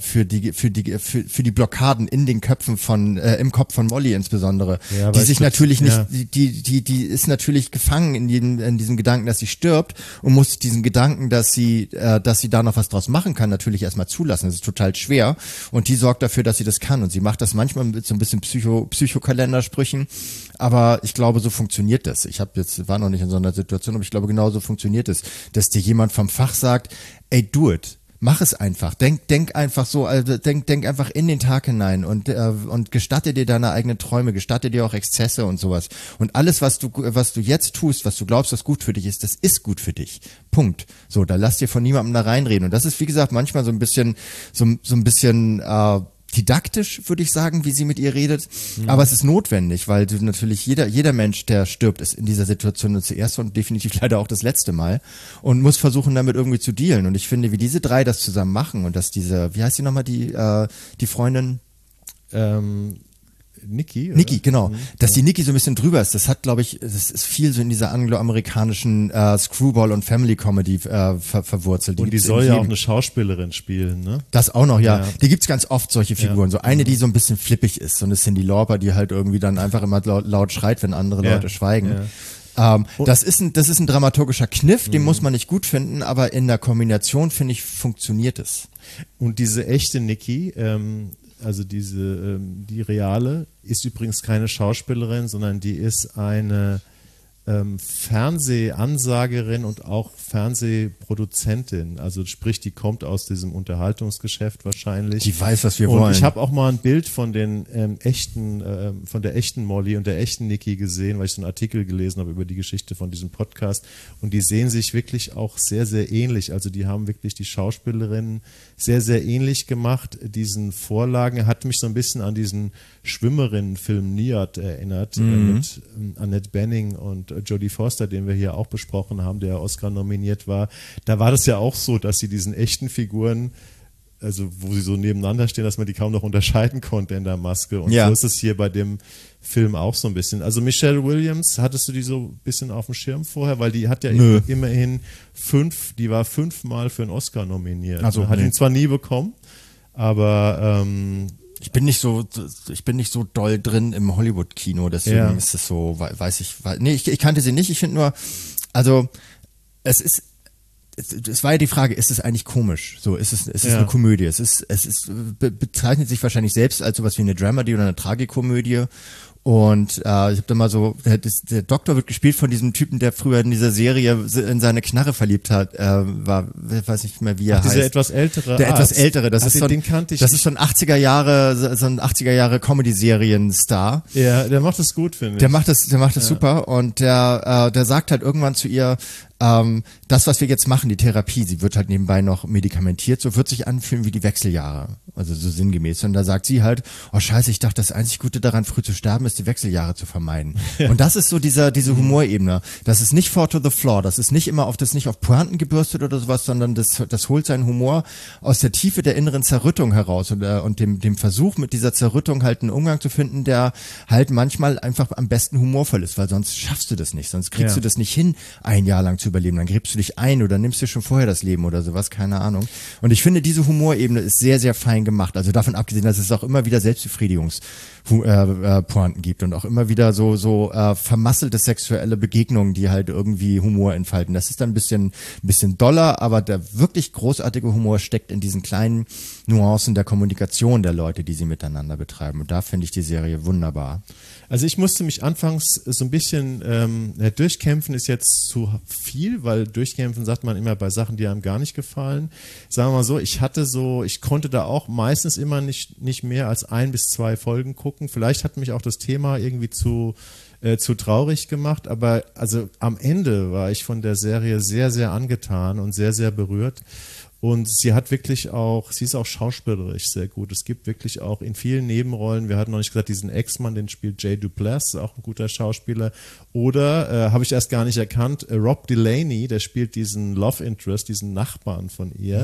die Blockaden in den Köpfen im Kopf von Molly insbesondere, ja, die sich natürlich nicht, die ist natürlich gefangen in diesem Gedanken, dass sie stirbt und muss diesen Gedanken, dass sie da noch was draus machen kann, natürlich erstmal zulassen. Das ist total schwer und die sorgt dafür, dass sie das kann und sie macht das manchmal mit so ein bisschen Psychokalendersprüchen, aber ich glaube, so funktioniert das. War noch nicht in so einer Situation, aber ich glaube, genau so funktioniert es, dass dir jemand vom Fach sagt, ey, do it. Mach es einfach. Denk einfach so, also denk einfach in den Tag hinein und gestatte dir deine eigenen Träume, gestatte dir auch Exzesse und sowas. Und alles, was du jetzt tust, was du glaubst, was gut für dich ist, das ist gut für dich. Punkt. So, da lass dir von niemandem da reinreden. Und das ist, wie gesagt, manchmal so ein bisschen didaktisch, würde ich sagen, wie sie mit ihr redet, aber es ist notwendig, weil du natürlich jeder Mensch, der stirbt, ist in dieser Situation nur zuerst und definitiv leider auch das letzte Mal und muss versuchen, damit irgendwie zu dealen. Und ich finde, wie diese drei das zusammen machen und dass diese, wie heißt sie nochmal, die Freundin? Niki, genau. Dass die Niki so ein bisschen drüber ist, das hat, glaube ich, das ist viel so in dieser angloamerikanischen Screwball- und Family-Comedy verwurzelt. Und die soll ja auch eine Schauspielerin spielen, ne? Das auch noch, ja. Die gibt's ganz oft, solche Figuren. So eine, die so ein bisschen flippig ist, so eine Cyndi Lauper, die halt irgendwie dann einfach immer laut schreit, wenn andere Leute schweigen. Das ist ein dramaturgischer Kniff, den muss man nicht gut finden, aber in der Kombination, finde ich, funktioniert es. Und diese echte Niki, also die reale, ist übrigens keine Schauspielerin, sondern die ist eine Fernsehansagerin und auch Fernsehproduzentin. Also sprich, die kommt aus diesem Unterhaltungsgeschäft wahrscheinlich. Die weiß, was wir und wollen. Ich habe auch mal ein Bild von den von der echten Molly und der echten Niki gesehen, weil ich so einen Artikel gelesen habe über die Geschichte von diesem Podcast. Und die sehen sich wirklich auch sehr, sehr ähnlich. Also die haben wirklich die Schauspielerinnen sehr, sehr ähnlich gemacht. Diesen Vorlagen hat mich so ein bisschen an diesen Schwimmerinnen-Film Niad erinnert, mit Annette Bening und Jodie Foster, den wir hier auch besprochen haben, der Oscar nominiert war. Da war das ja auch so, dass sie diesen echten Figuren, also wo sie so nebeneinander stehen, dass man die kaum noch unterscheiden konnte in der Maske. Und so ist es hier bei dem Film auch so ein bisschen. Also Michelle Williams, hattest du die so ein bisschen auf dem Schirm vorher? Weil die hat ja immerhin die war 5-mal für einen Oscar nominiert. Also, hat ihn zwar nie bekommen, aber ich bin nicht so doll drin im Hollywood-Kino, deswegen ist es so, ich kannte sie nicht, ich finde nur, also, es war ja die Frage, ist es eigentlich komisch? So, ist es eine Komödie? Es bezeichnet sich wahrscheinlich selbst als sowas wie eine Dramedy oder eine Tragikomödie. Und ich habe da mal so, der Doktor wird gespielt von diesem Typen, der früher in dieser Serie in seine Knarre verliebt war, weiß nicht mehr, wie er heißt. Dieser etwas ältere Der Arzt. etwas ältere, das ist so ein 80er Jahre Comedy-Serien-Star. Ja, der macht das gut, finde ich. Der macht das super und der sagt halt irgendwann zu ihr, das, was wir jetzt machen, die Therapie, sie wird halt nebenbei noch medikamentiert, so wird sich anfühlen wie die Wechseljahre. Also so sinngemäß. Und da sagt sie halt, oh scheiße, ich dachte, das einzig Gute daran, früh zu sterben, ist die Wechseljahre zu vermeiden. Ja. Und das ist so diese Humorebene. Das ist nicht 4 to the floor, das ist nicht auf Pointen gebürstet oder sowas, sondern das holt seinen Humor aus der Tiefe der inneren Zerrüttung heraus und dem Versuch, mit dieser Zerrüttung halt einen Umgang zu finden, der halt manchmal einfach am besten humorvoll ist, weil sonst schaffst du das nicht, sonst kriegst du das nicht hin, ein Jahr lang zu überleben. Dann gräbst du dich ein oder nimmst dir schon vorher das Leben oder sowas, keine Ahnung. Und ich finde, diese Humorebene ist sehr, sehr fein gemacht. Also davon abgesehen, dass es auch immer wieder Selbstbefriedigungspointen gibt und auch immer wieder so vermasselte sexuelle Begegnungen, die halt irgendwie Humor entfalten. Das ist dann ein bisschen doller, aber der wirklich großartige Humor steckt in diesen kleinen Nuancen der Kommunikation der Leute, die sie miteinander betreiben. Und da finde ich die Serie wunderbar. Also ich musste mich anfangs so ein bisschen, durchkämpfen ist jetzt zu viel, weil durchkämpfen sagt man immer bei Sachen, die einem gar nicht gefallen. Sagen wir mal so, ich konnte da auch meistens immer nicht mehr als 1 bis 2 Folgen gucken. Vielleicht hat mich auch das Thema irgendwie zu traurig gemacht, aber also am Ende war ich von der Serie sehr, sehr angetan und sehr, sehr berührt. Und sie ist auch schauspielerisch sehr gut. Es gibt wirklich auch in vielen Nebenrollen, wir hatten noch nicht gesagt, diesen Ex-Mann, den spielt Jay Duplass, auch ein guter Schauspieler. Oder, habe ich erst gar nicht erkannt, Rob Delaney, der spielt diesen Love Interest, diesen Nachbarn von ihr.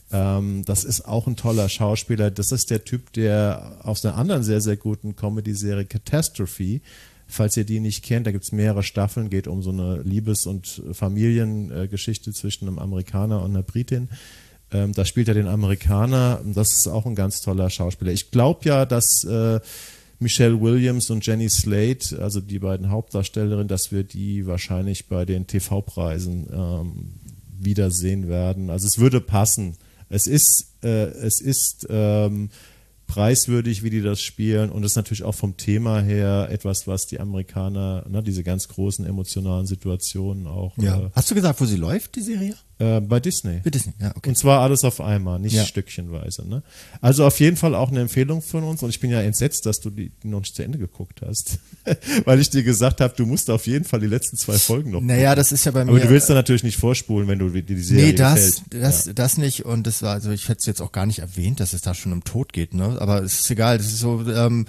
Das ist auch ein toller Schauspieler. Das ist der Typ, der aus einer anderen sehr, sehr guten Comedy-Serie Catastrophe, falls ihr die nicht kennt, da gibt es mehrere Staffeln, geht um so eine Liebes- und Familiengeschichte zwischen einem Amerikaner und einer Britin. Da spielt er den Amerikaner, das ist auch ein ganz toller Schauspieler. Ich glaube ja, dass Michelle Williams und Jenny Slate, also die beiden Hauptdarstellerinnen, dass wir die wahrscheinlich bei den TV-Preisen wiedersehen werden. Also es würde passen. Es ist preiswürdig, wie die das spielen, und es ist natürlich auch vom Thema her etwas, was die Amerikaner, diese ganz großen emotionalen Situationen auch. Ja. Hast du gesagt, wo sie läuft, die Serie? Bei Disney. Bei Disney, ja, okay. Und zwar alles auf einmal, nicht stückchenweise. Ne? Also auf jeden Fall auch eine Empfehlung von uns. Und ich bin ja entsetzt, dass du die noch nicht zu Ende geguckt hast. Weil ich dir gesagt habe, du musst auf jeden Fall die letzten 2 Folgen noch Naja, das ist ja bei mir. Aber du willst dann natürlich nicht vorspulen, wenn du die Serie gefällt. Das nicht. Und das war, also ich hätte es jetzt auch gar nicht erwähnt, dass es da schon um Tod geht, ne? Aber es ist egal. Das ist so,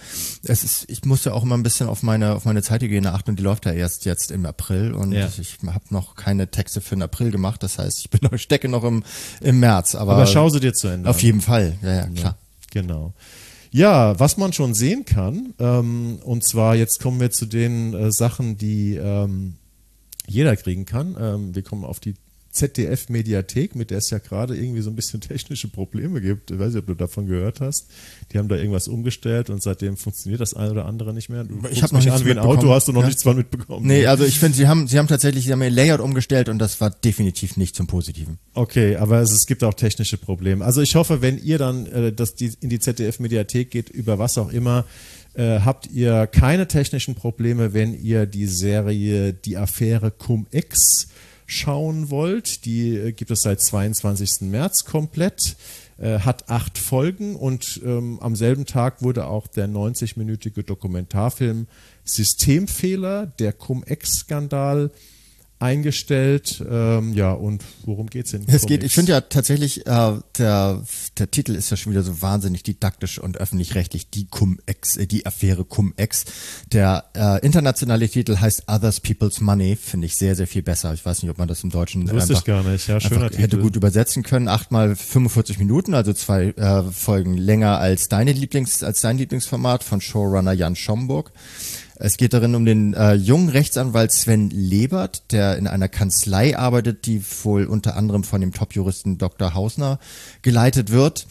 ich muss ja auch immer ein bisschen auf meine Zeithygiene achten und die läuft ja erst jetzt im April und ich habe noch keine Texte für den April gemacht. Das heißt, ich stecke noch im März. Aber schau sie dir zu Ende Auf jeden Fall, ja, klar. Genau. Ja, was man schon sehen kann, und zwar jetzt kommen wir zu den Sachen, die jeder kriegen kann. Wir kommen auf die ZDF-Mediathek, mit der es ja gerade irgendwie so ein bisschen technische Probleme gibt. Ich weiß nicht, ob du davon gehört hast. Die haben da irgendwas umgestellt und seitdem funktioniert das eine oder andere nicht mehr. Ich habe noch nichts wie ein Auto, hast du noch nichts von mitbekommen. Nee, also ich finde, sie haben ihr Layout umgestellt und das war definitiv nicht zum Positiven. Okay, aber es gibt auch technische Probleme. Also ich hoffe, wenn ihr dann in die ZDF-Mediathek geht, über was auch immer, habt ihr keine technischen Probleme, wenn ihr die Serie Die Affäre Cum-Ex schauen wollt. Die gibt es seit 22. März komplett, hat 8 Folgen und am selben Tag wurde auch der 90-minütige Dokumentarfilm Systemfehler, der Cum-Ex-Skandal eingestellt. Und worum geht's denn? Ich finde ja tatsächlich, der Titel ist ja schon wieder so wahnsinnig didaktisch und öffentlich-rechtlich, die Affäre Cum-Ex. Der internationale Titel heißt Others People's Money, finde ich sehr, sehr viel besser. Ich weiß nicht, ob man das im Deutschen wusste ich gar nicht. Ja, schöner Titel. Hätte gut übersetzen können. 8 mal 45 Minuten, also 2 Folgen länger als dein Lieblingsformat von Showrunner Jan Schomburg. Es geht darin um den jungen Rechtsanwalt Sven Lebert, der in einer Kanzlei arbeitet, die wohl unter anderem von dem Top-Juristen Dr. Hausner geleitet wird.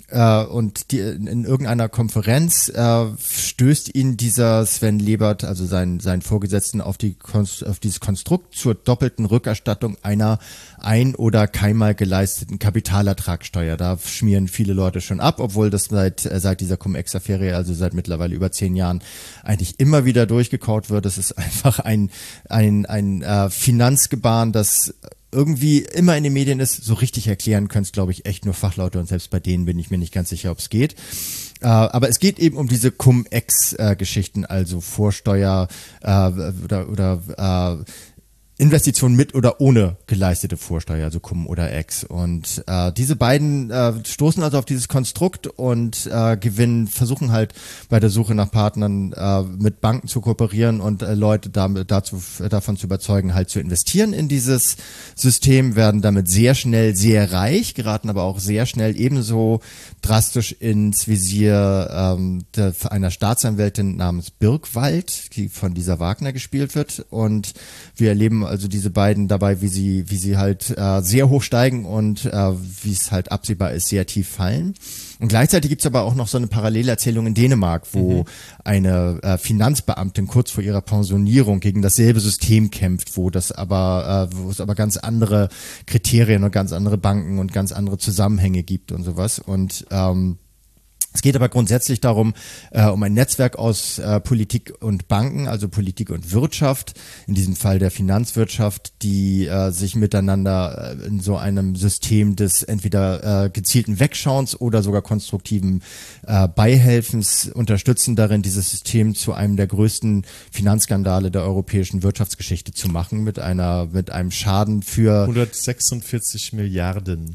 Und in irgendeiner Konferenz stößt ihn dieser Sven Lebert, also sein Vorgesetzten, auf dieses Konstrukt zur doppelten Rückerstattung einer ein- oder keinmal geleisteten Kapitalertragssteuer. Da schmieren viele Leute schon ab, obwohl das seit dieser Cum-Ex-Affäre, also seit mittlerweile über 10 Jahren, eigentlich immer wieder durchgekaut wird. Es ist einfach ein Finanzgebaren, das irgendwie immer in den Medien ist. So richtig erklären können es, glaube ich, echt nur Fachleute und selbst bei denen bin ich mir nicht ganz sicher, ob es geht. Aber es geht eben um diese Cum-Ex-Geschichten, also Vorsteuer oder Investitionen mit oder ohne geleistete Vorsteuer, also Cum oder Ex. Und diese beiden stoßen also auf dieses Konstrukt und versuchen halt bei der Suche nach Partnern mit Banken zu kooperieren und Leute davon zu überzeugen, halt zu investieren in dieses System, werden damit sehr schnell sehr reich, geraten aber auch sehr schnell ebenso drastisch ins Visier einer Staatsanwältin namens Birkwald, die von Lisa Wagner gespielt wird. Und wir erleben also diese beiden dabei, wie sie halt sehr hoch steigen und wie es halt absehbar ist, sehr tief fallen. Und gleichzeitig gibt's aber auch noch so eine Parallelerzählung in Dänemark, wo eine Finanzbeamtin kurz vor ihrer Pensionierung gegen dasselbe System kämpft, wo es aber ganz andere Kriterien und ganz andere Banken und ganz andere Zusammenhänge gibt und sowas. Und es geht aber grundsätzlich darum, um ein Netzwerk aus Politik und Banken, also Politik und Wirtschaft, in diesem Fall der Finanzwirtschaft, die sich miteinander in so einem System des entweder gezielten Wegschauens oder sogar konstruktiven Beihelfens unterstützen darin, dieses System zu einem der größten Finanzskandale der europäischen Wirtschaftsgeschichte zu machen, mit einem Schaden für 146 Milliarden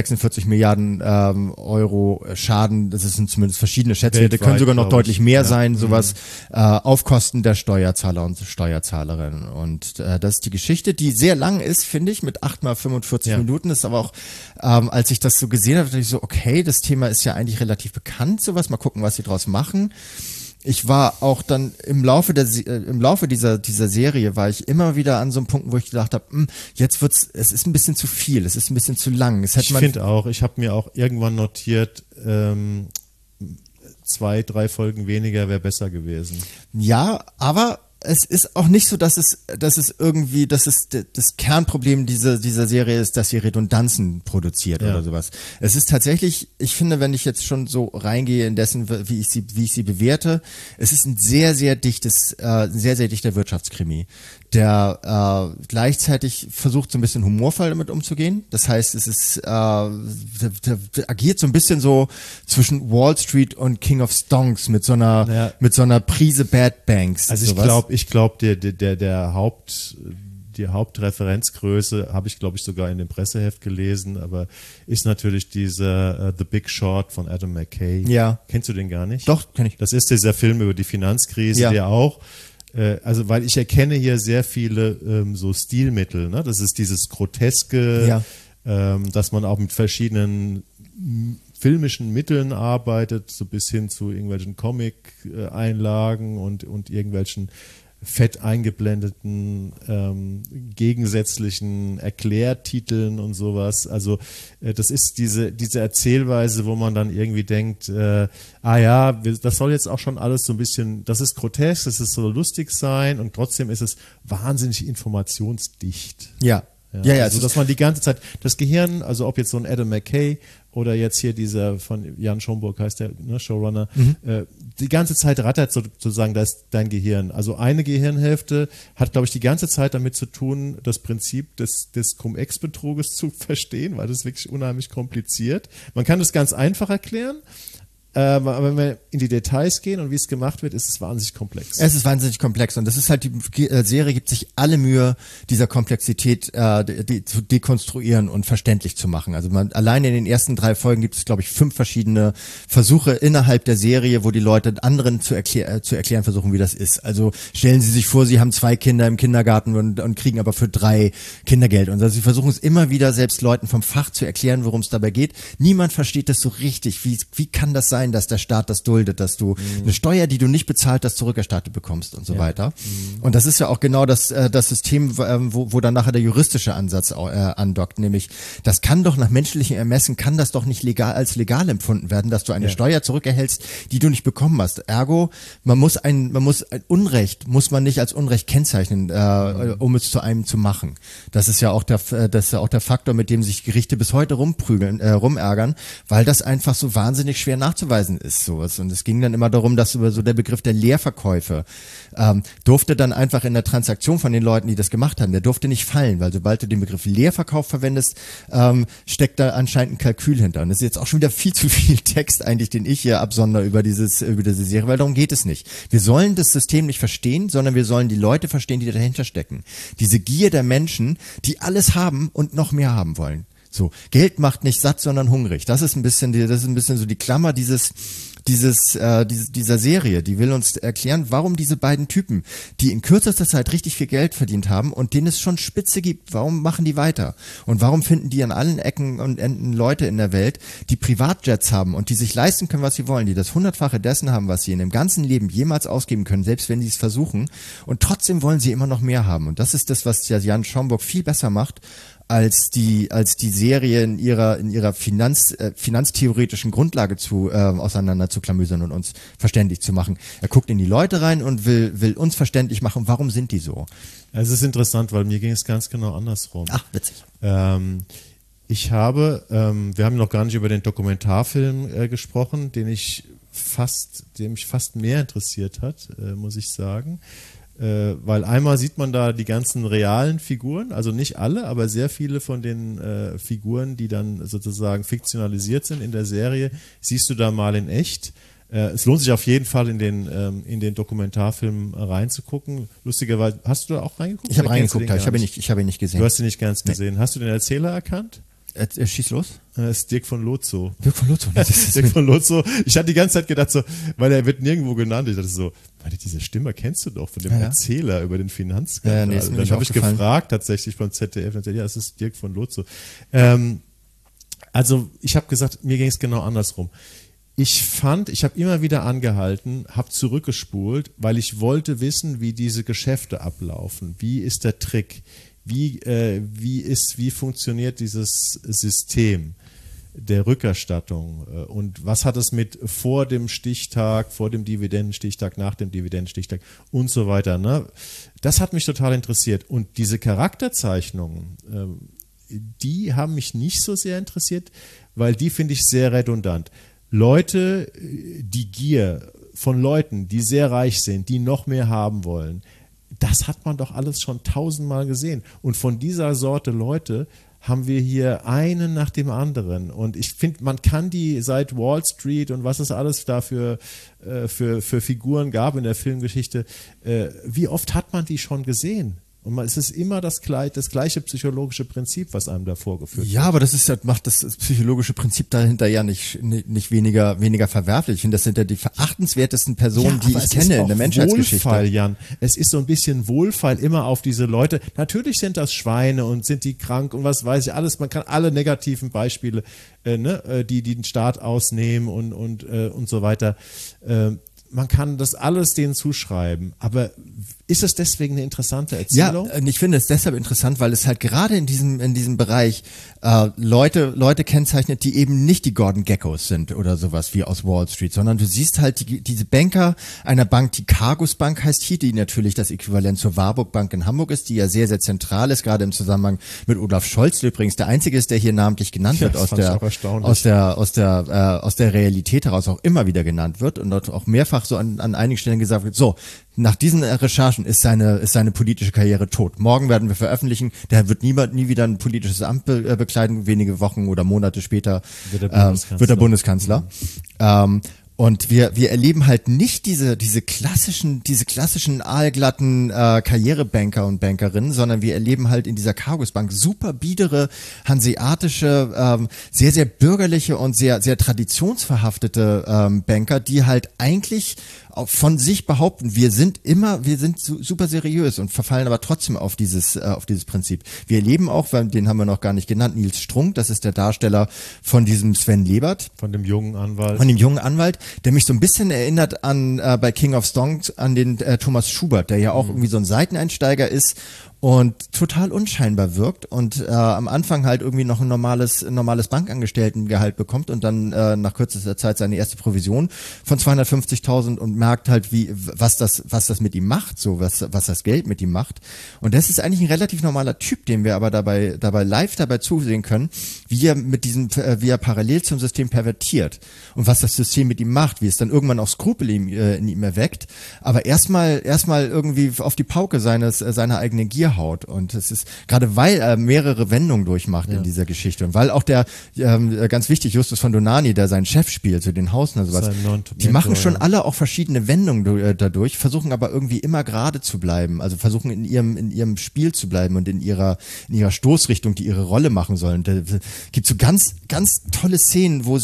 Euro Schaden. Das ist zumindest verschiedene Schätzwerte, können sogar noch deutlich mehr sein, sowas auf Kosten der Steuerzahler und Steuerzahlerinnen. Und das ist die Geschichte, die sehr lang ist, finde ich, mit 8 mal 45 Minuten. Ist aber auch, als ich das so gesehen habe, dachte ich so, okay, das Thema ist ja eigentlich relativ bekannt, sowas. Mal gucken, was sie draus machen. Ich war auch dann im Laufe dieser Serie war ich immer wieder an so einem Punkt, wo ich gedacht habe, es ist ein bisschen zu viel, es ist ein bisschen zu lang. Ich finde auch, ich habe mir auch irgendwann notiert, 2, 3 Folgen weniger wäre besser gewesen. Ja, aber es ist auch nicht so, dass es irgendwie, dass es das Kernproblem dieser Serie ist, dass sie Redundanzen produziert oder sowas. Es ist tatsächlich, ich finde, wenn ich jetzt schon so reingehe in dessen, wie ich sie bewerte, es ist ein sehr, sehr dichter Wirtschaftskrimi, der gleichzeitig versucht, so ein bisschen humorvoll damit umzugehen. Das heißt, es ist der agiert so ein bisschen so zwischen Wall Street und King of Stonks mit so einer Prise Bad Banks. Also ich glaube, die Hauptreferenzgröße habe ich, glaube ich, sogar in dem Presseheft gelesen, aber ist natürlich dieser The Big Short von Adam McKay. Ja. Kennst du den gar nicht? Doch, kenn ich. Das ist dieser Film über die Finanzkrise, der auch, also weil ich erkenne hier sehr viele so Stilmittel, ne? Das ist dieses Groteske, dass man auch mit verschiedenen filmischen Mitteln arbeitet, so bis hin zu irgendwelchen Comic-Einlagen und irgendwelchen fett eingeblendeten gegensätzlichen Erklärtiteln und sowas. Also das ist diese Erzählweise, wo man dann irgendwie denkt, das soll jetzt auch schon alles so ein bisschen, das ist grotesk, das soll lustig sein und trotzdem ist es wahnsinnig informationsdicht. Ja. Also dass man die ganze Zeit, das Gehirn, also ob jetzt so ein Adam McKay oder jetzt hier dieser von Jan Schomburg heißt der, ne, Showrunner, die ganze Zeit rattert sozusagen dein Gehirn. Also eine Gehirnhälfte hat, glaube ich, die ganze Zeit damit zu tun, das Prinzip des Cum-Ex-Betruges zu verstehen, weil das ist wirklich unheimlich kompliziert. Man kann das ganz einfach erklären, aber wenn wir in die Details gehen und wie es gemacht wird, ist es wahnsinnig komplex. Es ist wahnsinnig komplex und das ist halt, die Serie gibt sich alle Mühe, dieser Komplexität zu dekonstruieren und verständlich zu machen. Also allein in den ersten 3 Folgen gibt es, glaube ich, 5 verschiedene Versuche innerhalb der Serie, wo die Leute anderen zu erklären versuchen, wie das ist. Also stellen Sie sich vor, Sie haben 2 Kinder im Kindergarten und kriegen aber für 3 Kindergeld. Und also sie versuchen es immer wieder selbst Leuten vom Fach zu erklären, worum es dabei geht. Niemand versteht das so richtig. Wie kann das sein, dass der Staat das duldet, dass du eine Steuer, die du nicht bezahlt hast, zurückerstattet bekommst und so weiter. Und das ist ja auch genau das System, wo dann nachher der juristische Ansatz andockt, nämlich das kann doch nach menschlichem Ermessen, kann das doch nicht als legal empfunden werden, dass du eine Steuer zurückerhältst, die du nicht bekommen hast. Ergo, man muss ein Unrecht, muss man nicht als Unrecht kennzeichnen, um es zu einem zu machen. Das ist ja auch der Faktor, mit dem sich Gerichte bis heute rumärgern, weil das einfach so wahnsinnig schwer nachzuweisen ist, sowas. Und es ging dann immer darum, dass über so der Begriff der Leerverkäufe durfte dann einfach in der Transaktion von den Leuten, die das gemacht haben, der durfte nicht fallen, weil sobald du den Begriff Leerverkauf verwendest, steckt da anscheinend ein Kalkül hinter. Und das ist jetzt auch schon wieder viel zu viel Text eigentlich, den ich hier absonder über diese Serie, weil darum geht es nicht. Wir sollen das System nicht verstehen, sondern wir sollen die Leute verstehen, die dahinter stecken. Diese Gier der Menschen, die alles haben und noch mehr haben wollen. So, Geld macht nicht satt, sondern hungrig. Das ist ein bisschen so die Klammer dieser Serie. Die will uns erklären, warum diese beiden Typen, die in kürzester Zeit richtig viel Geld verdient haben und denen es schon Spitze gibt, warum machen die weiter? Und warum finden die an allen Ecken und Enden Leute in der Welt, die Privatjets haben und die sich leisten können, was sie wollen, die das 100-fache dessen haben, was sie in dem ganzen Leben jemals ausgeben können, selbst wenn sie es versuchen, und trotzdem wollen sie immer noch mehr haben. Und das ist das, was Jan Schomburg viel besser macht, als die Serie in ihrer finanztheoretischen Grundlage auseinander zu klamüsern und uns verständlich zu machen. Er guckt in die Leute rein und will uns verständlich machen, warum sind die so. Es ist interessant, weil mir ging es ganz genau andersrum. Ach, witzig. Wir haben noch gar nicht über den Dokumentarfilm gesprochen, der mich fast mehr interessiert hat, muss ich sagen. Weil einmal sieht man da die ganzen realen Figuren, also nicht alle, aber sehr viele von den Figuren, die dann sozusagen fiktionalisiert sind in der Serie, siehst du da mal in echt. Es lohnt sich auf jeden Fall in den Dokumentarfilm reinzugucken. Lustigerweise, hast du da auch reingeguckt? Ich habe reingeguckt, ich habe ihn nicht gesehen. Du hast ihn nicht ganz gesehen. Hast du den Erzähler erkannt? Schieß los. Das ist Dirk von Lotso. Dirk von Lotso. Dirk von Lotso. Ich hatte die ganze Zeit gedacht, so, weil er wird nirgendwo genannt. Ich dachte so, warte, diese Stimme kennst du doch von dem Erzähler über den Finanzskandal. Dann habe ich gefragt tatsächlich beim ZDF. Und ja, das ist Dirk von Lotso. Also ich habe gesagt, mir ging es genau andersrum. Ich habe immer wieder angehalten, habe zurückgespult, weil ich wollte wissen, wie diese Geschäfte ablaufen. Wie ist der Trick? Wie funktioniert dieses System? der Rückerstattung und was hat es mit vor dem Stichtag, vor dem Dividendenstichtag, nach dem Dividendenstichtag und so weiter. Ne? Das hat mich total interessiert und diese Charakterzeichnungen, die haben mich nicht so sehr interessiert, weil die finde ich sehr redundant. Leute, die Gier von Leuten, die sehr reich sind, die noch mehr haben wollen, das hat man doch alles schon 1000-mal gesehen. Und von dieser Sorte Leute haben wir hier einen nach dem anderen. Und ich finde, man kann die seit Wall Street und was es alles da für Figuren gab in der Filmgeschichte, wie oft hat man die schon gesehen? Und es ist immer das gleiche psychologische Prinzip, was einem da vorgeführt wird. Ja, aber macht das psychologische Prinzip dahinter ja nicht weniger verwerflich. Ich finde, das sind ja die verachtenswertesten Personen, die ich kenne in der Menschheitsgeschichte. Wohlfeil, Jan. Es ist so ein bisschen Wohlfeil immer auf diese Leute. Natürlich sind das Schweine und sind die krank und was weiß ich alles. Man kann alle negativen Beispiele, die den Staat ausnehmen und so weiter. Man kann das alles denen zuschreiben, aber ist es deswegen eine interessante Erzählung? Ja, ich finde es deshalb interessant, weil es halt gerade in diesem Bereich Leute kennzeichnet, die eben nicht die Gordon Geckos sind oder sowas wie aus Wall Street, sondern du siehst halt diese Banker einer Bank, die Cargus Bank heißt hier, die natürlich das Äquivalent zur Warburg Bank in Hamburg ist, die ja sehr, sehr zentral ist, gerade im Zusammenhang mit Olaf Scholz, der übrigens der einzige ist, der hier namentlich genannt wird, aus der Realität heraus auch immer wieder genannt wird und dort auch mehrfach so an einigen Stellen gesagt wird, so, nach diesen Recherchen ist seine politische Karriere tot. Morgen werden wir veröffentlichen, der wird nie wieder ein politisches Amt bekleiden, wenige Wochen oder Monate später wird er Bundeskanzler. Und wir erleben halt nicht diese klassischen aalglatten Karrierebanker und Bankerinnen, sondern wir erleben halt in dieser Cargus Bank super biedere, hanseatische, sehr, sehr bürgerliche und sehr, sehr traditionsverhaftete Banker, die halt eigentlich von sich behaupten, wir sind super seriös und verfallen aber trotzdem auf dieses Prinzip. Wir erleben auch, den haben wir noch gar nicht genannt, Nils Strunk, das ist der Darsteller von diesem Sven Lebert. Von dem jungen Anwalt, der mich so ein bisschen erinnert an bei King of Songs an den Thomas Schubert, der ja auch irgendwie so ein Seiteneinsteiger ist und total unscheinbar wirkt und am Anfang halt irgendwie noch ein normales Bankangestelltengehalt bekommt und dann nach kürzester Zeit seine erste Provision von 250.000 und merkt halt, was das mit ihm macht, so was das Geld mit ihm macht. Und das ist eigentlich ein relativ normaler Typ, den wir aber dabei live zusehen können, wie er parallel zum System pervertiert und was das System mit ihm macht, wie es dann irgendwann auch Skrupel in ihm erweckt, aber erstmal irgendwie auf die Pauke seiner eigenen Gier haut. Und es ist, gerade weil er mehrere Wendungen durchmacht in dieser Geschichte und weil auch der, ganz wichtig, Justus von Donani, der seinen Chef spielt, so den Hausner, sowas, die machen schon alle auch verschiedene Wendungen dadurch, versuchen aber irgendwie immer gerade zu bleiben, also versuchen in ihrem Spiel zu bleiben und in ihrer Stoßrichtung, die ihre Rolle machen sollen. Da gibt so ganz, ganz tolle Szenen, wo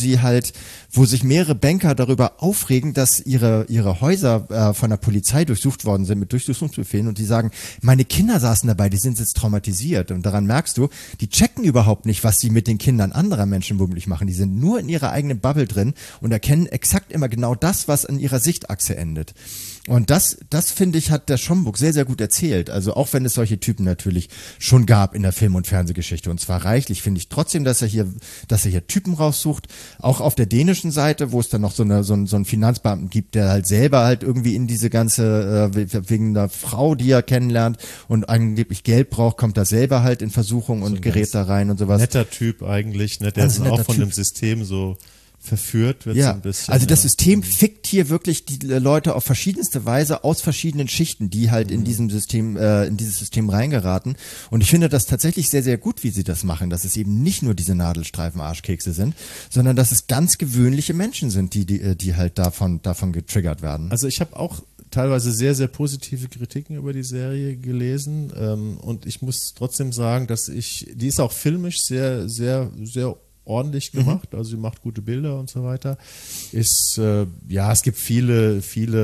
sich mehrere Banker darüber aufregen, dass ihre Häuser von der Polizei durchsucht worden sind mit Durchsuchungsbefehlen und die sagen, meine Kinder saßen dabei, die sind jetzt traumatisiert und daran merkst du, die checken überhaupt nicht, was sie mit den Kindern anderer Menschen womöglich machen. Die sind nur in ihrer eigenen Bubble drin und erkennen exakt immer genau das, was an ihrer Sichtachse endet. Und das finde ich, hat der Schomburg sehr, sehr gut erzählt. Also auch wenn es solche Typen natürlich schon gab in der Film- und Fernsehgeschichte und zwar reichlich, finde ich trotzdem, dass er hier Typen raussucht, auch auf der dänischen Seite, wo es dann noch so einen Finanzbeamten gibt, der halt selber halt irgendwie in diese ganze, wegen einer Frau, die er kennenlernt und angeblich Geld braucht, kommt er selber halt in Versuchung und gerät da rein und sowas. Netter Typ eigentlich, ne? Der ist auch von dem System so verführt wird, so ein bisschen. Also das System fickt hier wirklich die Leute auf verschiedenste Weise aus verschiedenen Schichten, die halt in dieses System reingeraten. Und ich finde das tatsächlich sehr, sehr gut, wie sie das machen, dass es eben nicht nur diese Nadelstreifen-Arschkekse sind, sondern dass es ganz gewöhnliche Menschen sind, die halt davon getriggert werden. Also ich habe auch teilweise sehr, sehr positive Kritiken über die Serie gelesen und ich muss trotzdem sagen, die ist auch filmisch sehr, sehr, sehr ordentlich gemacht, also sie macht gute Bilder und so weiter. Es gibt viele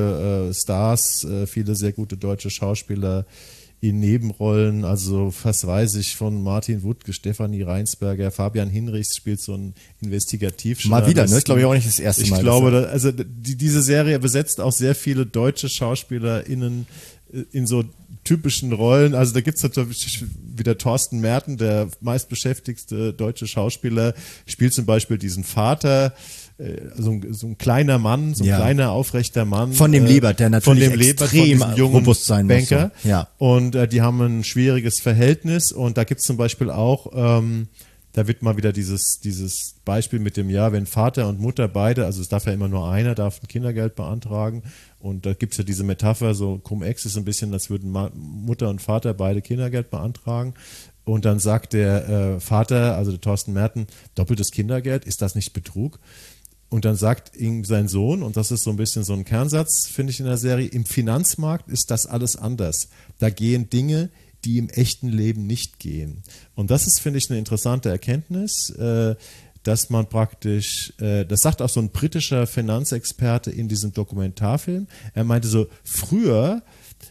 Stars, viele sehr gute deutsche Schauspieler in Nebenrollen, also was weiß ich, von Martin Wuttke, Stefanie Reinsberger, Fabian Hinrichs spielt so ein Investigativjournalisten. Mal wieder, ne? Ich glaube auch nicht das erste Mal. Ich glaube, diese Serie besetzt auch sehr viele deutsche SchauspielerInnen in so typischen Rollen. Also da gibt es natürlich wieder Thorsten Merten, der meistbeschäftigte deutsche Schauspieler, spielt zum Beispiel diesen Vater, so ein kleiner Mann, so ein kleiner, aufrechter Mann. Von dem Lebert, der natürlich extrem von jungen robust sein Banker. muss. So. Ja. Und die haben ein schwieriges Verhältnis und da gibt es zum Beispiel auch, da wird mal wieder dieses Beispiel mit dem, wenn Vater und Mutter beide, also es darf ja immer nur einer, darf ein Kindergeld beantragen und da gibt es ja diese Metapher, so Cum-Ex ist ein bisschen, als würden Mutter und Vater beide Kindergeld beantragen. Und dann sagt der Vater, also der Thorsten Merten, doppeltes Kindergeld, ist das nicht Betrug? Und dann sagt ihm sein Sohn, und das ist so ein bisschen so ein Kernsatz, finde ich in der Serie, im Finanzmarkt ist das alles anders. Da gehen Dinge, die im echten Leben nicht gehen. Und das ist, finde ich, eine interessante Erkenntnis, dass man praktisch, das sagt auch so ein britischer Finanzexperte in diesem Dokumentarfilm, er meinte so, früher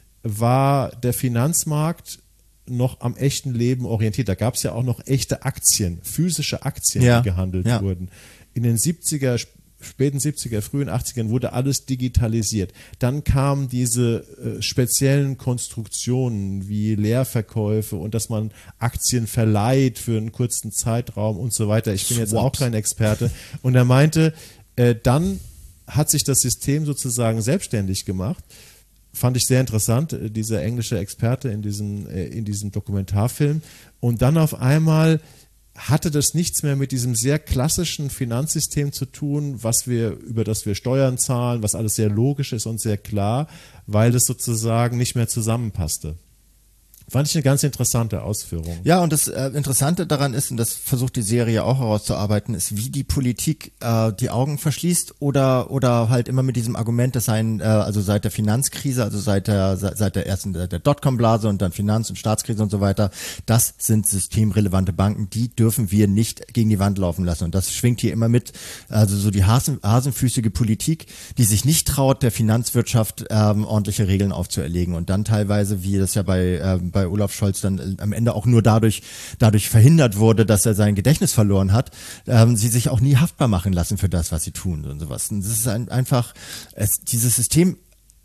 war der Finanzmarkt noch am echten Leben orientiert. Da gab es ja auch noch echte Aktien, physische Aktien, die gehandelt wurden. In den 70er, späten 70er, frühen 80ern wurde alles digitalisiert. Dann kamen diese speziellen Konstruktionen wie Leerverkäufe und dass man Aktien verleiht für einen kurzen Zeitraum und so weiter. Ich bin jetzt auch kein Experte. Und er meinte, dann hat sich das System sozusagen selbstständig gemacht. Fand ich sehr interessant, dieser englische Experte in diesem Dokumentarfilm. Und dann auf einmal hatte das nichts mehr mit diesem sehr klassischen Finanzsystem zu tun, über das wir Steuern zahlen, was alles sehr logisch ist und sehr klar, weil das sozusagen nicht mehr zusammenpasste. Fand ich eine ganz interessante Ausführung. Ja, und das Interessante daran ist, und das versucht die Serie auch herauszuarbeiten, ist, wie die Politik die Augen verschließt oder halt immer mit diesem Argument, dass also seit der Finanzkrise, also seit der Dotcom-Blase und dann Finanz- und Staatskrise und so weiter, das sind systemrelevante Banken, die dürfen wir nicht gegen die Wand laufen lassen. Und das schwingt hier immer mit, also so die hasenfüßige Politik, die sich nicht traut, der Finanzwirtschaft ordentliche Regeln aufzuerlegen und dann teilweise, wie das ja bei Olaf Scholz dann am Ende auch nur dadurch verhindert wurde, dass er sein Gedächtnis verloren hat, sie sich auch nie haftbar machen lassen für das, was sie tun und sowas. Und das ist einfach, dieses System,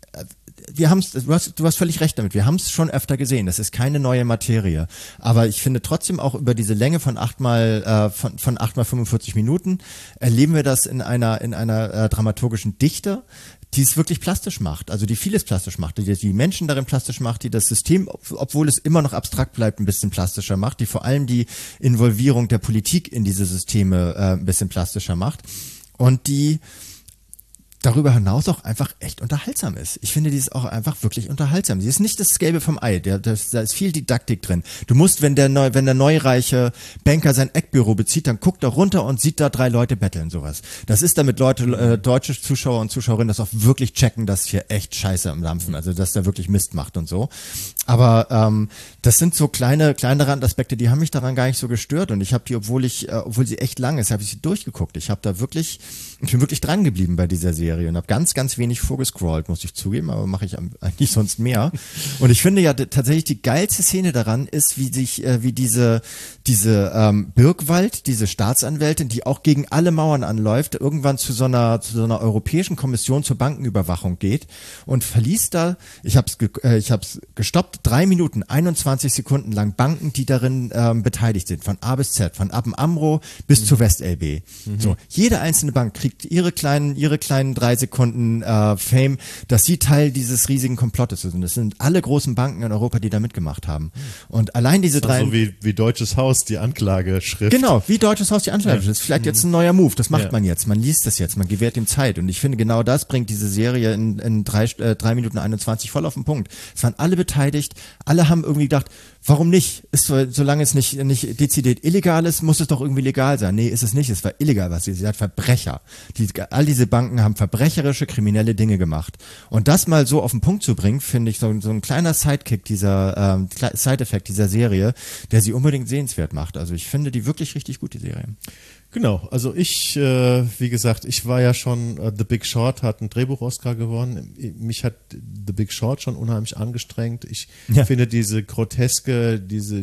du hast völlig recht damit, wir haben es schon öfter gesehen, das ist keine neue Materie, aber ich finde trotzdem auch über diese Länge von 8 mal 45 Minuten erleben wir das in einer dramaturgischen Dichte, die es wirklich plastisch macht, also die vieles plastisch macht, die Menschen darin plastisch macht, die das System, obwohl es immer noch abstrakt bleibt, ein bisschen plastischer macht, die vor allem die Involvierung der Politik in diese Systeme ein bisschen plastischer macht und die darüber hinaus auch einfach echt unterhaltsam ist. Ich finde, die ist auch einfach wirklich unterhaltsam. Sie ist nicht das Gelbe vom Ei, da ist viel Didaktik drin. Du musst, wenn der neureiche Banker sein Eckbüro bezieht, dann guckt er runter und sieht da 3 Leute betteln, sowas. Das ist, damit deutsche Zuschauer und Zuschauerinnen das auch wirklich checken, dass hier echt Scheiße am Dampfen, also dass da wirklich Mist macht und so. Aber das sind so kleinere Randaspekte, die haben mich daran gar nicht so gestört und ich habe die, obwohl sie echt lang ist, habe ich sie durchgeguckt. Ich bin wirklich dran geblieben bei dieser Serie und habe ganz, ganz wenig vorgescrollt, muss ich zugeben, aber mache ich eigentlich sonst mehr. Und ich finde ja tatsächlich die geilste Szene daran ist, wie diese Birkwald, diese Staatsanwältin, die auch gegen alle Mauern anläuft, irgendwann zu so einer Europäischen Kommission zur Bankenüberwachung geht und verliest da, ich hab's gestoppt, 3 Minuten, 21 Sekunden lang Banken, die darin beteiligt sind, von A bis Z, von ABN AMRO bis zur WestLB. So, jede einzelne Bank kriegt ihre kleinen 3 Sekunden Fame, dass sie Teil dieses riesigen Komplottes sind. Das sind alle großen Banken in Europa, die da mitgemacht haben. Und allein diese 3... So wie Deutsches Haus, die Anklageschrift. Genau, wie Deutsches Haus, die Anklageschrift. Das ist vielleicht jetzt ein neuer Move, das macht man jetzt. Man liest das jetzt, man gewährt ihm Zeit. Und ich finde, genau das bringt diese Serie in 3 Minuten 21 voll auf den Punkt. Es waren alle beteiligt, alle haben irgendwie gedacht, warum nicht? Solange es nicht dezidiert illegal ist, muss es doch irgendwie legal sein. Nee, ist es nicht. Es war illegal, was sie hat Verbrecher. All diese Banken haben verbrecherische, kriminelle Dinge gemacht. Und das mal so auf den Punkt zu bringen, finde ich so ein kleiner Sidekick dieser Side-Effekt dieser Serie, der sie unbedingt sehenswert macht. Also ich finde die wirklich richtig gut, die Serie. Genau, also wie gesagt, ich war ja schon, The Big Short hat einen Drehbuch-Oscar gewonnen. Mich hat The Big Short schon unheimlich angestrengt. Ich finde diese groteske, diese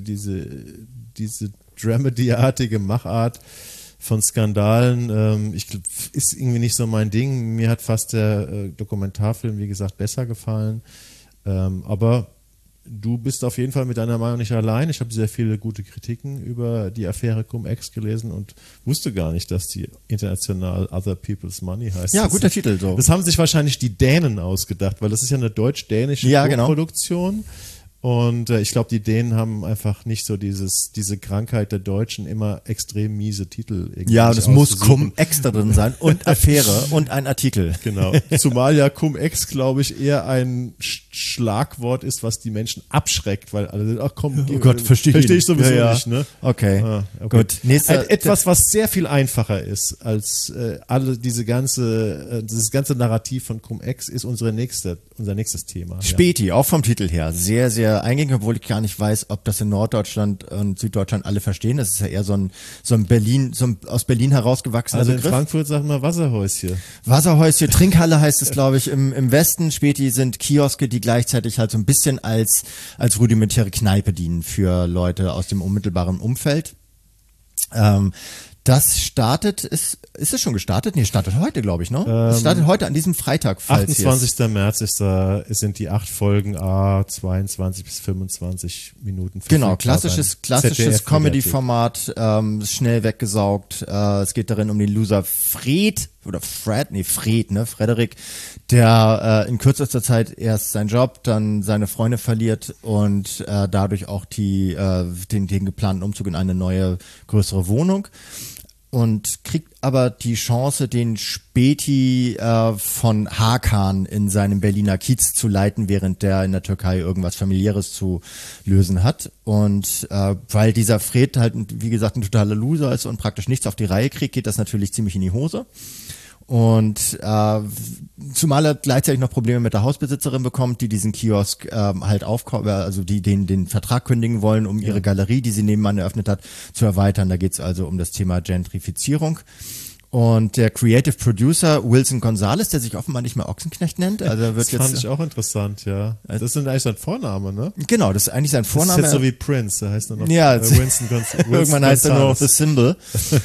Dramedy-artige Machart von Skandalen, ist irgendwie nicht so mein Ding. Mir hat fast der Dokumentarfilm, wie gesagt, besser gefallen. Aber du bist auf jeden Fall mit deiner Meinung nicht allein. Ich habe sehr viele gute Kritiken über die Affäre Cum-Ex gelesen und wusste gar nicht, dass die international Other People's Money heißt. Ja, guter Titel. So. Das haben sich wahrscheinlich die Dänen ausgedacht, weil das ist ja eine deutsch-dänische Produktion. Und ich glaube, die Dänen haben einfach nicht so diese Krankheit der Deutschen, immer extrem miese Titel. Ja, und es muss Cum-Ex da drin sein und Affäre und ein Artikel. Genau. Zumal ja Cum-Ex, glaube ich, eher ein Schlagwort ist, was die Menschen abschreckt, weil alle, ach komm, oh Gott, verstehe ich sowieso nicht. Ne? Okay. Gut. Etwas, was sehr viel einfacher ist als dieses ganze Narrativ von Cum-Ex, ist unser nächstes Thema. Späti, auch vom Titel her, sehr, sehr eingängig, obwohl ich gar nicht weiß, ob das in Norddeutschland und Süddeutschland alle verstehen. Das ist ja eher so ein aus Berlin herausgewachsener Begriff. Also in Frankfurt sagen wir Wasserhäuschen. Wasserhäuschen, Trinkhalle heißt es, glaube ich, im Westen. Späti sind Kioske, die gleichzeitig halt so ein bisschen als rudimentäre Kneipe dienen für Leute aus dem unmittelbaren Umfeld. Das startet, ist es schon gestartet? Nee, startet heute, glaube ich, ne? Es startet heute an diesem Freitag. 28. März sind die 8 Folgen, 22 bis 25 Minuten. Genau, klassisches Comedy-Format, schnell weggesaugt. Es geht darin um den Loser Fred, Frederik, der in kürzester Zeit erst seinen Job, dann seine Freunde verliert und dadurch auch den geplanten Umzug in eine neue, größere Wohnung. Und kriegt aber die Chance, den Späti von Hakan in seinem Berliner Kiez zu leiten, während der in der Türkei irgendwas Familiäres zu lösen hat. Und weil dieser Fred halt, wie gesagt, ein totaler Loser ist und praktisch nichts auf die Reihe kriegt, geht das natürlich ziemlich in die Hose. Und zumal er gleichzeitig noch Probleme mit der Hausbesitzerin bekommt, die diesen Kiosk die den Vertrag kündigen wollen, um ihre Galerie, die sie nebenan eröffnet hat, zu erweitern. Da geht's also um das Thema Gentrifizierung. Und der Creative Producer Wilson Gonzalez, der sich offenbar nicht mehr Ochsenknecht nennt, also das fand ich auch interessant, ja. Das ist eigentlich sein Vorname, ne? Genau, das ist eigentlich sein Vorname. Das ist jetzt so wie Prince, der heißt nur noch Winston Gonzalez. Irgendwann heißt er nur noch The Symbol.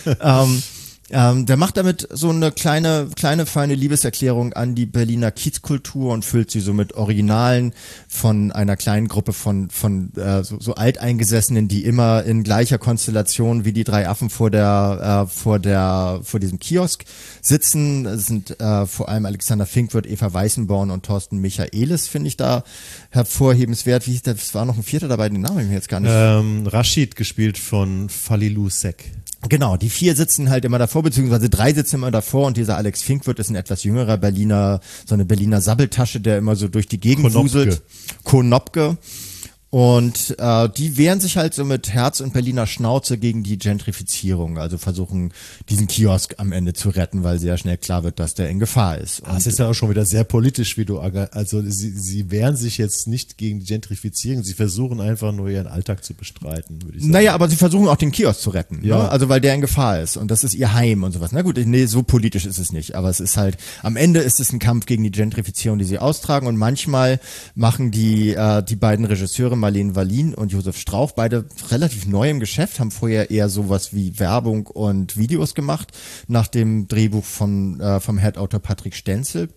Der macht damit so eine kleine feine Liebeserklärung an die Berliner Kiezkultur und füllt sie so mit Originalen von einer kleinen Gruppe von so Alteingesessenen, die immer in gleicher Konstellation wie die 3 Affen vor diesem Kiosk sitzen. Es sind vor allem Alexander Finkwirt, Eva Weißenborn und Thorsten Michaelis, finde ich da hervorhebenswert. Wie hieß der? Es war noch ein 4. dabei, den Namen habe ich mir jetzt gar nicht. Rashid, gespielt von Falilou Sek. Genau, die 4 sitzen halt immer davor, beziehungsweise 3 sitzen immer davor und dieser Alex Finkwirt ist ein etwas jüngerer so eine Berliner Sabbeltasche, der immer so durch die Gegend wuselt. Konopke. Und die wehren sich halt so mit Herz und Berliner Schnauze gegen die Gentrifizierung, also versuchen diesen Kiosk am Ende zu retten, weil sehr schnell klar wird, dass der in Gefahr ist. Das ist ja auch schon wieder sehr politisch, also sie wehren sich jetzt nicht gegen die Gentrifizierung, sie versuchen einfach nur ihren Alltag zu bestreiten, würde ich sagen. Naja, aber sie versuchen auch den Kiosk zu retten, ja. Ne? Also weil der in Gefahr ist und das ist ihr Heim und sowas. Na gut, nee, so politisch ist es nicht, aber es ist halt, am Ende ist es ein Kampf gegen die Gentrifizierung, die sie austragen und manchmal machen die beiden Regisseure Marlene Wallin und Josef Strauch, beide relativ neu im Geschäft, haben vorher eher sowas wie Werbung und Videos gemacht, nach dem Drehbuch vom Head-Autor Patrick Stenzel.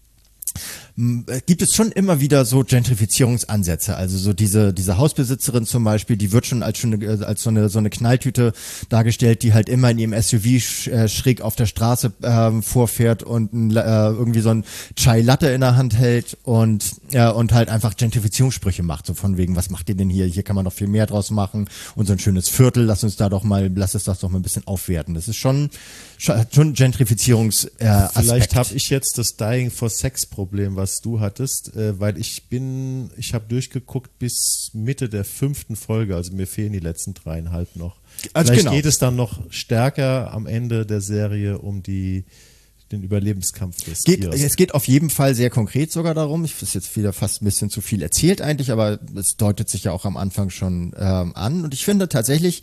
Gibt es schon immer wieder so Gentrifizierungsansätze, also so diese Hausbesitzerin zum Beispiel, die wird schon als so eine Knalltüte dargestellt, die halt immer in ihrem SUV schräg auf der Straße vorfährt und irgendwie so ein Chai Latte in der Hand hält und halt einfach Gentrifizierungssprüche macht, so von wegen, was macht ihr denn hier kann man noch viel mehr draus machen und so ein schönes Viertel, lass es das doch mal ein bisschen aufwerten. Das ist schon Gentrifizierungsaspekt. Vielleicht habe ich jetzt das Dying for Sex Problem, was du hattest, weil ich habe durchgeguckt bis Mitte der 5. Folge, also mir fehlen die letzten 3,5 noch. Also vielleicht geht es dann noch stärker am Ende der Serie um den Überlebenskampf des Kiosks. Es geht auf jeden Fall sehr konkret sogar darum. Ich ist jetzt wieder fast ein bisschen zu viel erzählt eigentlich, aber es deutet sich ja auch am Anfang schon an. Und ich finde tatsächlich,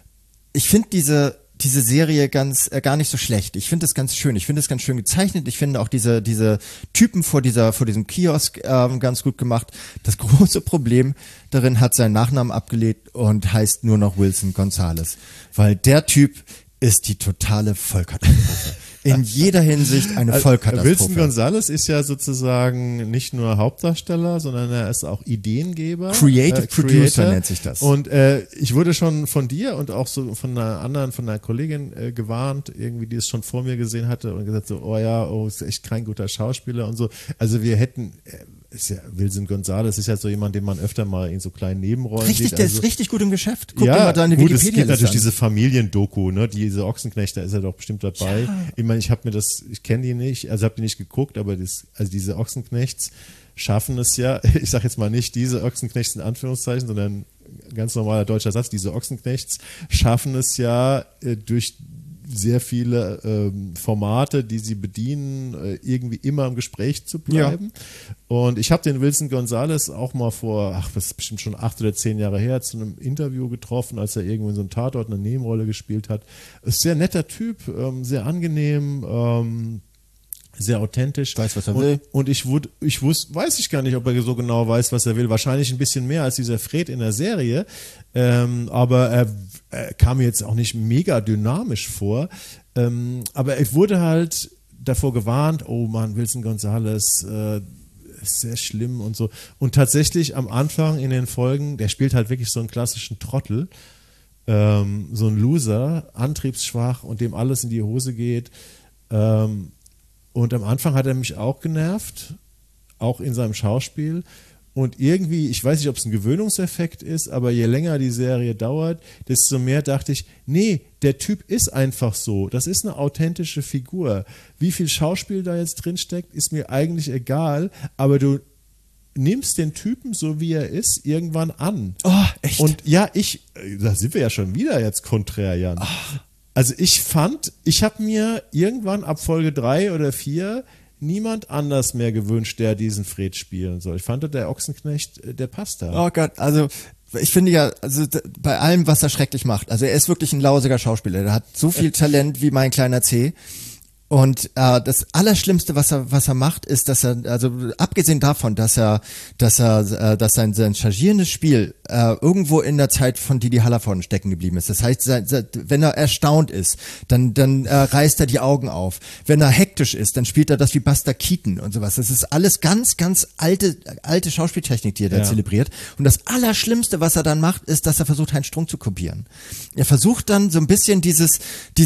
diese Serie gar nicht so schlecht. Ich finde es ganz schön. Ich finde es ganz schön gezeichnet. Ich finde auch diese Typen vor diesem Kiosk ganz gut gemacht. Das große Problem darin hat seinen Nachnamen abgelegt und heißt nur noch Wilson Gonzalez, weil der Typ ist die totale Vollkatastrophe. in jeder Hinsicht eine Vollkatastrophe. Wilson Gonzalez ist ja sozusagen nicht nur Hauptdarsteller, sondern er ist auch Ideengeber. Creative Producer nennt sich das. Und ich wurde schon von dir und auch so von einer Kollegin gewarnt, irgendwie, die es schon vor mir gesehen hatte und gesagt so, ist echt kein guter Schauspieler und so. Also wir hätten... Wilson Gonzalez ist ja so jemand, den man öfter mal in so kleinen Nebenrollen sieht. Der ist richtig gut im Geschäft. Guck dir mal deine gut, Wikipedia-Liste es gibt natürlich an. diese Familiendoku, ne, diese Ochsenknecht, da ist er doch bestimmt dabei. Ja. Ich meine, ich kenne die nicht, also habe die nicht geguckt, aber diese Ochsenknechts schaffen es ja, ich sage jetzt mal nicht diese Ochsenknechts in Anführungszeichen, sondern ganz normaler deutscher Satz, diese Ochsenknechts schaffen es ja durch sehr viele Formate, die sie bedienen, irgendwie immer im Gespräch zu bleiben. Ja. Und ich habe den Wilson Gonzalez auch mal das ist bestimmt schon 8 oder 10 Jahre her, zu einem Interview getroffen, als er irgendwo in so einem Tatort eine Nebenrolle gespielt hat. Ist sehr netter Typ, sehr angenehm, sehr authentisch. Weiß, was er will. Und weiß ich gar nicht, ob er so genau weiß, was er will. Wahrscheinlich ein bisschen mehr als dieser Fred in der Serie. Aber er kam mir jetzt auch nicht mega dynamisch vor. Aber ich wurde halt davor gewarnt, oh Mann, Wilson Gonzalez, ist sehr schlimm und so. Und tatsächlich am Anfang in den Folgen, der spielt halt wirklich so einen klassischen Trottel. So ein Loser, antriebsschwach und dem alles in die Hose geht. Und am Anfang hat er mich auch genervt, auch in seinem Schauspiel. Und irgendwie, ich weiß nicht, ob es ein Gewöhnungseffekt ist, aber je länger die Serie dauert, desto mehr dachte ich, nee, der Typ ist einfach so. Das ist eine authentische Figur. Wie viel Schauspiel da jetzt drin steckt, ist mir eigentlich egal, aber du nimmst den Typen, so wie er ist, irgendwann an. Oh, echt? Und ja, da sind wir ja schon wieder jetzt konträr, Jan. Oh. Also ich habe mir irgendwann ab Folge 3 oder 4 niemand anders mehr gewünscht, der diesen Fred spielen soll. Ich fand, der Ochsenknecht, der passt da. Oh Gott, also ich finde ja, also bei allem, was er schrecklich macht, also er ist wirklich ein lausiger Schauspieler, der hat so viel Talent wie mein kleiner C. Und das Allerschlimmste, was er macht, ist, dass er, also abgesehen davon, dass sein chargierendes Spiel irgendwo in der Zeit von Didi Hallervorden stecken geblieben ist. Das heißt, wenn er erstaunt ist, dann reißt er die Augen auf. Wenn er hektisch ist, dann spielt er das wie Buster Keaton und sowas. Das ist alles ganz, ganz alte Schauspieltechnik, die er da zelebriert. Und das Allerschlimmste, was er dann macht, ist, dass er versucht, Heinz Strunk zu kopieren. Er versucht dann so ein bisschen dieses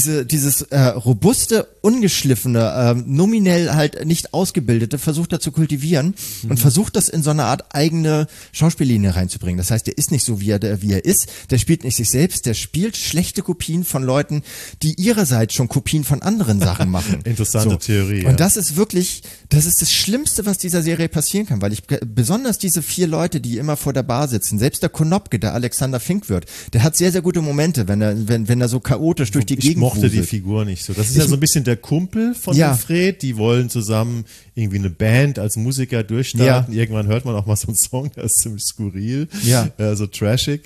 robuste, ungeschliffene, nominell halt nicht ausgebildete, versucht er zu kultivieren und versucht das in so eine Art eigene Schauspiellinie reinzubringen. Das heißt, der ist nicht so, wie er ist, der spielt nicht sich selbst, der spielt schlechte Kopien von Leuten, die ihrerseits schon Kopien von anderen Sachen machen. Interessante Theorie. Und das ist wirklich, das ist das Schlimmste, was dieser Serie passieren kann, weil besonders diese 4 Leute, die immer vor der Bar sitzen, selbst der Konopke, der Alexander Fink wird, der hat sehr, sehr gute Momente, wenn er so chaotisch durch die Gegend mochte wuselt. die Figur nicht so. Das ist ja so ein bisschen der Kumpel von dem Fred, die wollen zusammen irgendwie eine Band als Musiker durchstarten. Irgendwann hört man auch mal so einen Song, der ist ziemlich skurril, so trashig.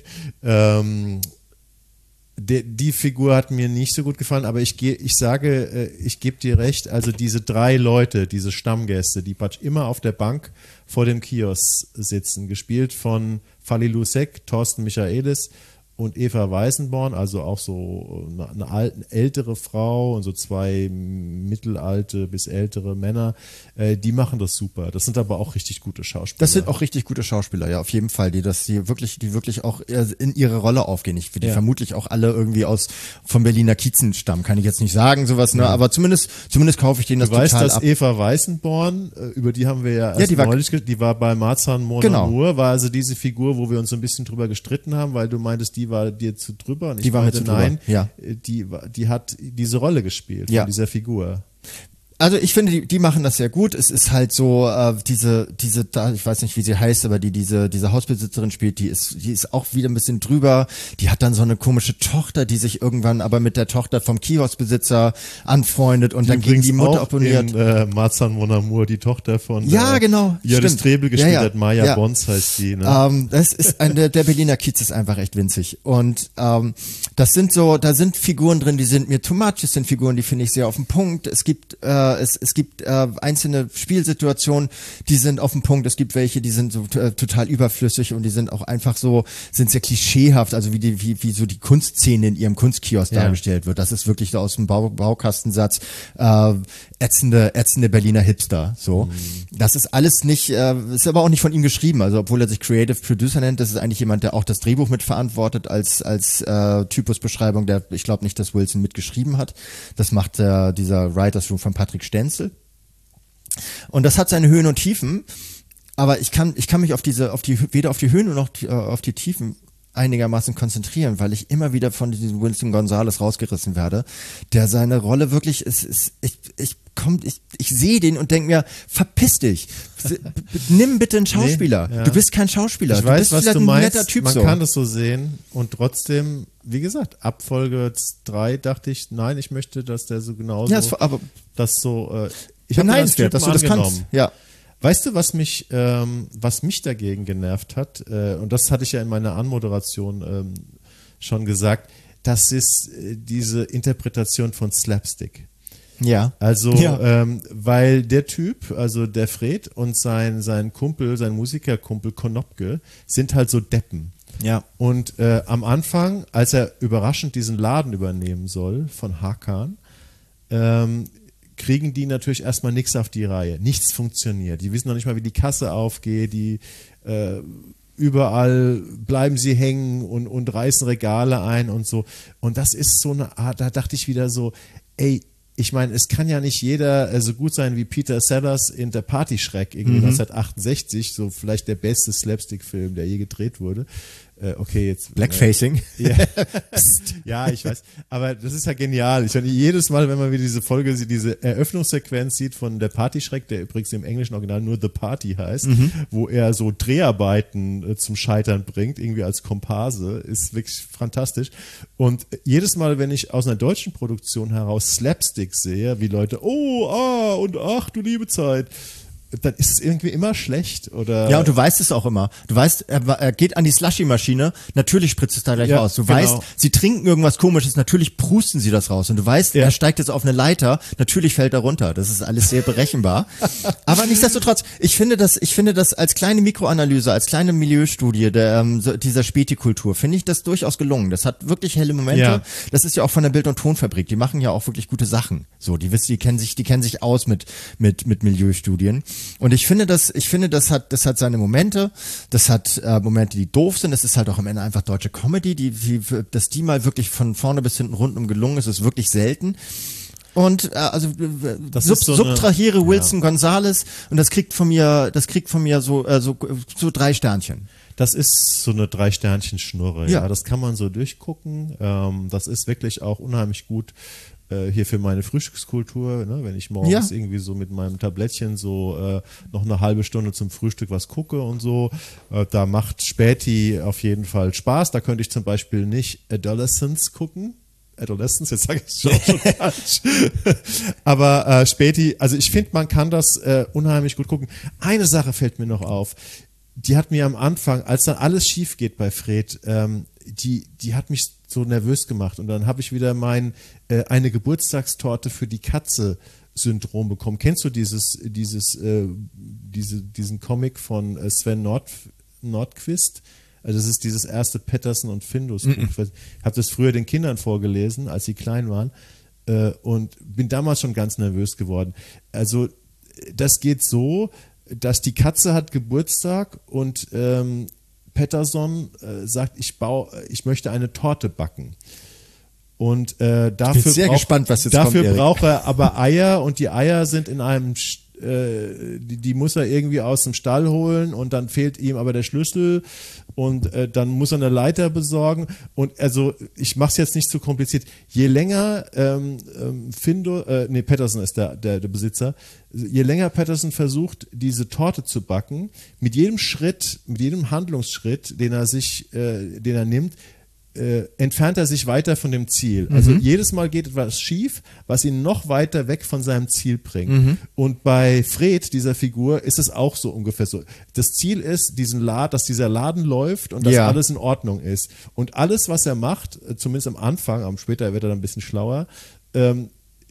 Die Figur hat mir nicht so gut gefallen, aber ich gebe dir recht, also diese 3 Leute, diese Stammgäste, die praktisch immer auf der Bank vor dem Kiosk sitzen, gespielt von Fali Lusek, Thorsten Michaelis und Eva Weißenborn, also auch so eine ältere Frau und so 2 mittelalte bis ältere Männer, die machen das super. Das sind aber auch richtig gute Schauspieler. Das sind auch richtig gute Schauspieler, ja, auf jeden Fall, die wirklich auch in ihre Rolle aufgehen. Die vermutlich auch alle irgendwie vom Berliner Kiezen stammen, kann ich jetzt nicht sagen, sowas, ne, aber zumindest kaufe ich denen das total ab. Du weißt, dass Eva Weißenborn, über die haben wir ja erst neulich, die war bei Marzahn Mon Amour, war also diese Figur, wo wir uns so ein bisschen drüber gestritten haben, weil du meintest, die war dir zu drüber und ich meinte, nein, die hat diese Rolle gespielt von dieser Figur. Also ich finde, die machen das sehr gut. Es ist halt so, diese, ich weiß nicht, wie sie heißt, aber diese Hausbesitzerin spielt, die ist auch wieder ein bisschen drüber. Die hat dann so eine komische Tochter, die sich irgendwann aber mit der Tochter vom Kioskbesitzer anfreundet und dann gegen die Mutter opponiert. In Marzahn Mon Amour, die Tochter von genau, Jörg Strebel gespielt hat, Maya Bons heißt die. Ne? Das ist der Berliner Kiez ist einfach echt winzig. Und da sind Figuren drin, die sind mir too much, es sind Figuren, die finde ich sehr auf den Punkt. Es gibt es gibt einzelne Spielsituationen, die sind auf dem Punkt. Es gibt welche, die sind so total überflüssig und die sind auch einfach so, sind sehr klischeehaft, also wie so die Kunstszene in ihrem Kunstkiosk dargestellt wird. Das ist wirklich so aus dem Baukastensatz ätzende Berliner Hipster. So, das ist alles nicht, ist aber auch nicht von ihm geschrieben. Also obwohl er sich Creative Producer nennt, das ist eigentlich jemand, der auch das Drehbuch mitverantwortet als Typusbeschreibung. Der, ich glaube nicht, dass Wilson mitgeschrieben hat. Das macht dieser Writers Room von Patrick Stenzel. Und das hat seine Höhen und Tiefen. Aber ich kann mich weder auf die Höhen noch auf die Tiefen einigermaßen konzentrieren, weil ich immer wieder von diesem Wilson Gonzalez rausgerissen werde, der seine Rolle wirklich ich sehe den und denke mir, verpiss dich. Nimm bitte einen Schauspieler. Nee, ja. Du bist kein Schauspieler. Ich weiß, was du meinst. Typ Man kann das so sehen und trotzdem, wie gesagt, ab Folge 3 dachte ich, nein, ich möchte, dass der so genauso, ich habe beneidenswert, dass du das kannst. Ja. Weißt du, was mich dagegen genervt hat, und das hatte ich ja in meiner Anmoderation schon gesagt, das ist diese Interpretation von Slapstick. Ja. Also, weil der Typ, also der Fred und sein Kumpel, sein Musikerkumpel Konopke, sind halt so Deppen. Ja. Und am Anfang, als er überraschend diesen Laden übernehmen soll von Hakan, kriegen die natürlich erstmal nichts auf die Reihe. Nichts funktioniert. Die wissen noch nicht mal, wie die Kasse aufgeht. Die überall bleiben sie hängen und reißen Regale ein und so. Und das ist so eine Art, da dachte ich wieder so, ey, ich meine, es kann ja nicht jeder so gut sein wie Peter Sellers in Der Partyschreck, irgendwie 1968, so vielleicht der beste Slapstick-Film, der je gedreht wurde. Okay, jetzt. Blackfacing. Ja, ich weiß. Aber das ist ja genial. Ich meine, jedes Mal, wenn man wieder diese Folge sieht, diese Eröffnungssequenz sieht von Der Partyschreck, der übrigens im englischen Original nur The Party heißt, wo er so Dreharbeiten zum Scheitern bringt, irgendwie als Komparse, ist wirklich fantastisch. Und jedes Mal, wenn ich aus einer deutschen Produktion heraus Slapstick sehe, wie Leute, und ach, du liebe Zeit, dann ist es irgendwie immer schlecht, oder? Ja, und du weißt es auch immer. Du weißt, er geht an die Slushy-Maschine, natürlich spritzt es da gleich raus. Du weißt, sie trinken irgendwas Komisches, natürlich prusten sie das raus. Und du weißt, er steigt jetzt auf eine Leiter, natürlich fällt er runter. Das ist alles sehr berechenbar. Aber nichtsdestotrotz, ich finde das als kleine Mikroanalyse, als kleine Milieustudie dieser Späti-Kultur, finde ich das durchaus gelungen. Das hat wirklich helle Momente. Ja. Das ist ja auch von der Bild- und Tonfabrik. Die machen ja auch wirklich gute Sachen. So, die kennen sich aus mit Milieustudien. Und ich finde, das hat seine Momente, das hat Momente, die doof sind, das ist halt auch am Ende einfach deutsche Comedy, dass die mal wirklich von vorne bis hinten rundum gelungen ist wirklich selten. Und subtrahiere Wilson Gonzalez und das kriegt von mir so 3 Sternchen. Das ist so eine 3-Sternchen-Schnurre, ja, das kann man so durchgucken. Das ist wirklich auch unheimlich gut hier für meine Frühstückskultur, ne, wenn ich morgens irgendwie so mit meinem Tablettchen so noch eine halbe Stunde zum Frühstück was gucke und so, da macht Späti auf jeden Fall Spaß. Da könnte ich zum Beispiel nicht Adolescence gucken. Adolescence, jetzt sage ich es schon falsch. Aber Späti, also ich finde, man kann das unheimlich gut gucken. Eine Sache fällt mir noch auf. Die hat mir am Anfang, als dann alles schief geht bei Fred, die hat mich so nervös gemacht. Und dann habe ich wieder eine Geburtstagstorte für die Katze Syndrom bekommen. Kennst du diesen Comic von Sven Nordqvist? Also das ist dieses erste Patterson und Findus Buch. Ich habe das früher den Kindern vorgelesen, als sie klein waren, und bin damals schon ganz nervös geworden. Also das geht so, dass die Katze hat Geburtstag und Patterson sagt, ich möchte eine Torte backen. Und dafür braucht er aber Eier, und die Eier sind in einem die muss er irgendwie aus dem Stall holen, und dann fehlt ihm aber der Schlüssel, und dann muss er eine Leiter besorgen. Und also ich mache es jetzt nicht zu kompliziert. Je länger Patterson ist der Besitzer, je länger Patterson versucht, diese Torte zu backen, mit jedem Handlungsschritt, den er nimmt, entfernt er sich weiter von dem Ziel. Also jedes Mal geht etwas schief, was ihn noch weiter weg von seinem Ziel bringt. Und bei Fred, dieser Figur, ist es auch so ungefähr so. Das Ziel ist, dass dieser Laden läuft und dass alles in Ordnung ist. Und alles, was er macht, zumindest am Anfang, später wird er dann ein bisschen schlauer,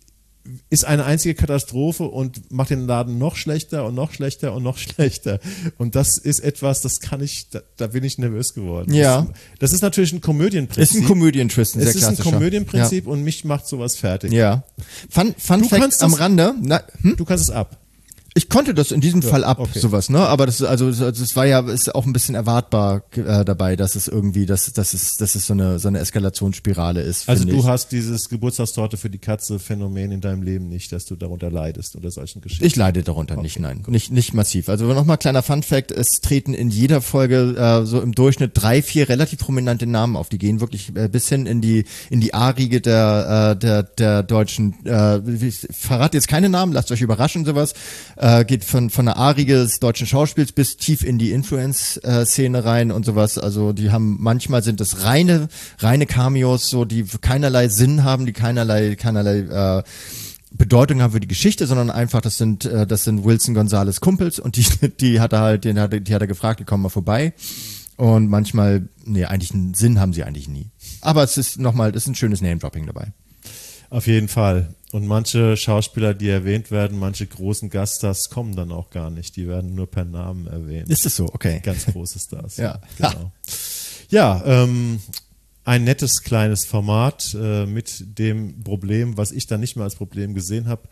ist eine einzige Katastrophe und macht den Laden noch schlechter und noch schlechter und noch schlechter. Und das ist etwas, das kann ich, da bin ich nervös geworden. Ja. Das ist natürlich ein Komödienprinzip. Ist ein Komödientwist, ein sehr klassischer. Es ist ein Komödienprinzip und mich macht sowas fertig. Ja. Fun Fact am Rande. Du kannst es ab. Ich konnte das in diesem Fall ab, okay. sowas, ne? Aber das war ja, ist auch ein bisschen erwartbar dabei, dass es irgendwie, dass es so eine Eskalationsspirale ist. Also du hast dieses Geburtstagstorte für die Katze Phänomen in deinem Leben nicht, dass du darunter leidest oder solchen Geschichten. Ich leide darunter nicht, nein. Nicht massiv. Also nochmal kleiner Funfact, es treten in jeder Folge so im Durchschnitt 3, 4 relativ prominente Namen auf. Die gehen wirklich bis hin in die A-Riege der deutschen, ich verrate jetzt keine Namen, lasst euch überraschen, sowas. Geht von der A-Riege des deutschen Schauspiels bis tief in die Influence-Szene rein und sowas. Also die haben, manchmal sind das reine Cameos, so, die keinerlei Sinn haben, die keinerlei Bedeutung haben für die Geschichte, sondern einfach, das sind Wilson Gonzales Kumpels und die hat er gefragt, die kommen mal vorbei. Und manchmal, eigentlich einen Sinn haben sie eigentlich nie. Aber es ist ein schönes Name-Dropping dabei. Auf jeden Fall. Und manche Schauspieler, die erwähnt werden, manche großen Gaststars kommen dann auch gar nicht. Die werden nur per Namen erwähnt. Ist es so? Okay. Ganz große Stars. Ja. Genau. Ja, ein nettes kleines Format mit dem Problem, was ich dann nicht mehr als Problem gesehen habe.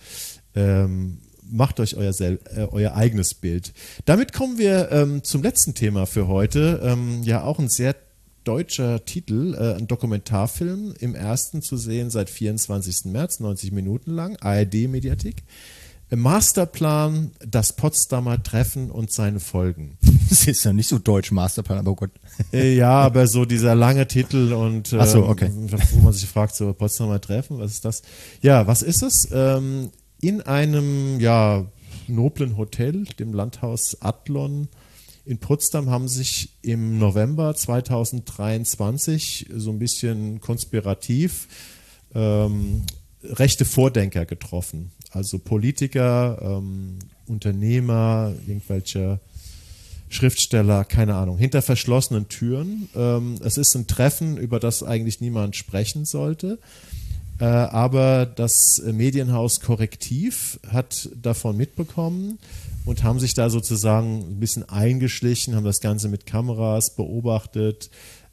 Macht euch euer eigenes Bild. Damit kommen wir zum letzten Thema für heute. Ja, auch ein sehr deutscher Titel, ein Dokumentarfilm, im ersten zu sehen seit 24. März, 90 Minuten lang, ARD-Mediathek. Masterplan, das Potsdamer Treffen und seine Folgen. Das ist ja nicht so deutsch, Masterplan, aber oh Gott. Ja, aber so dieser lange Titel und ach so, okay. Wo man sich fragt, so Potsdamer Treffen, was ist das? Ja, was ist es? In einem noblen Hotel, dem Landhaus Adlon in Potsdam, haben sich im November 2023 so ein bisschen konspirativ rechte Vordenker getroffen. Also Politiker, Unternehmer, irgendwelche Schriftsteller, keine Ahnung, hinter verschlossenen Türen. Es ist ein Treffen, über das eigentlich niemand sprechen sollte. Aber das Medienhaus Korrektiv hat davon mitbekommen und haben sich da sozusagen ein bisschen eingeschlichen, haben das Ganze mit Kameras beobachtet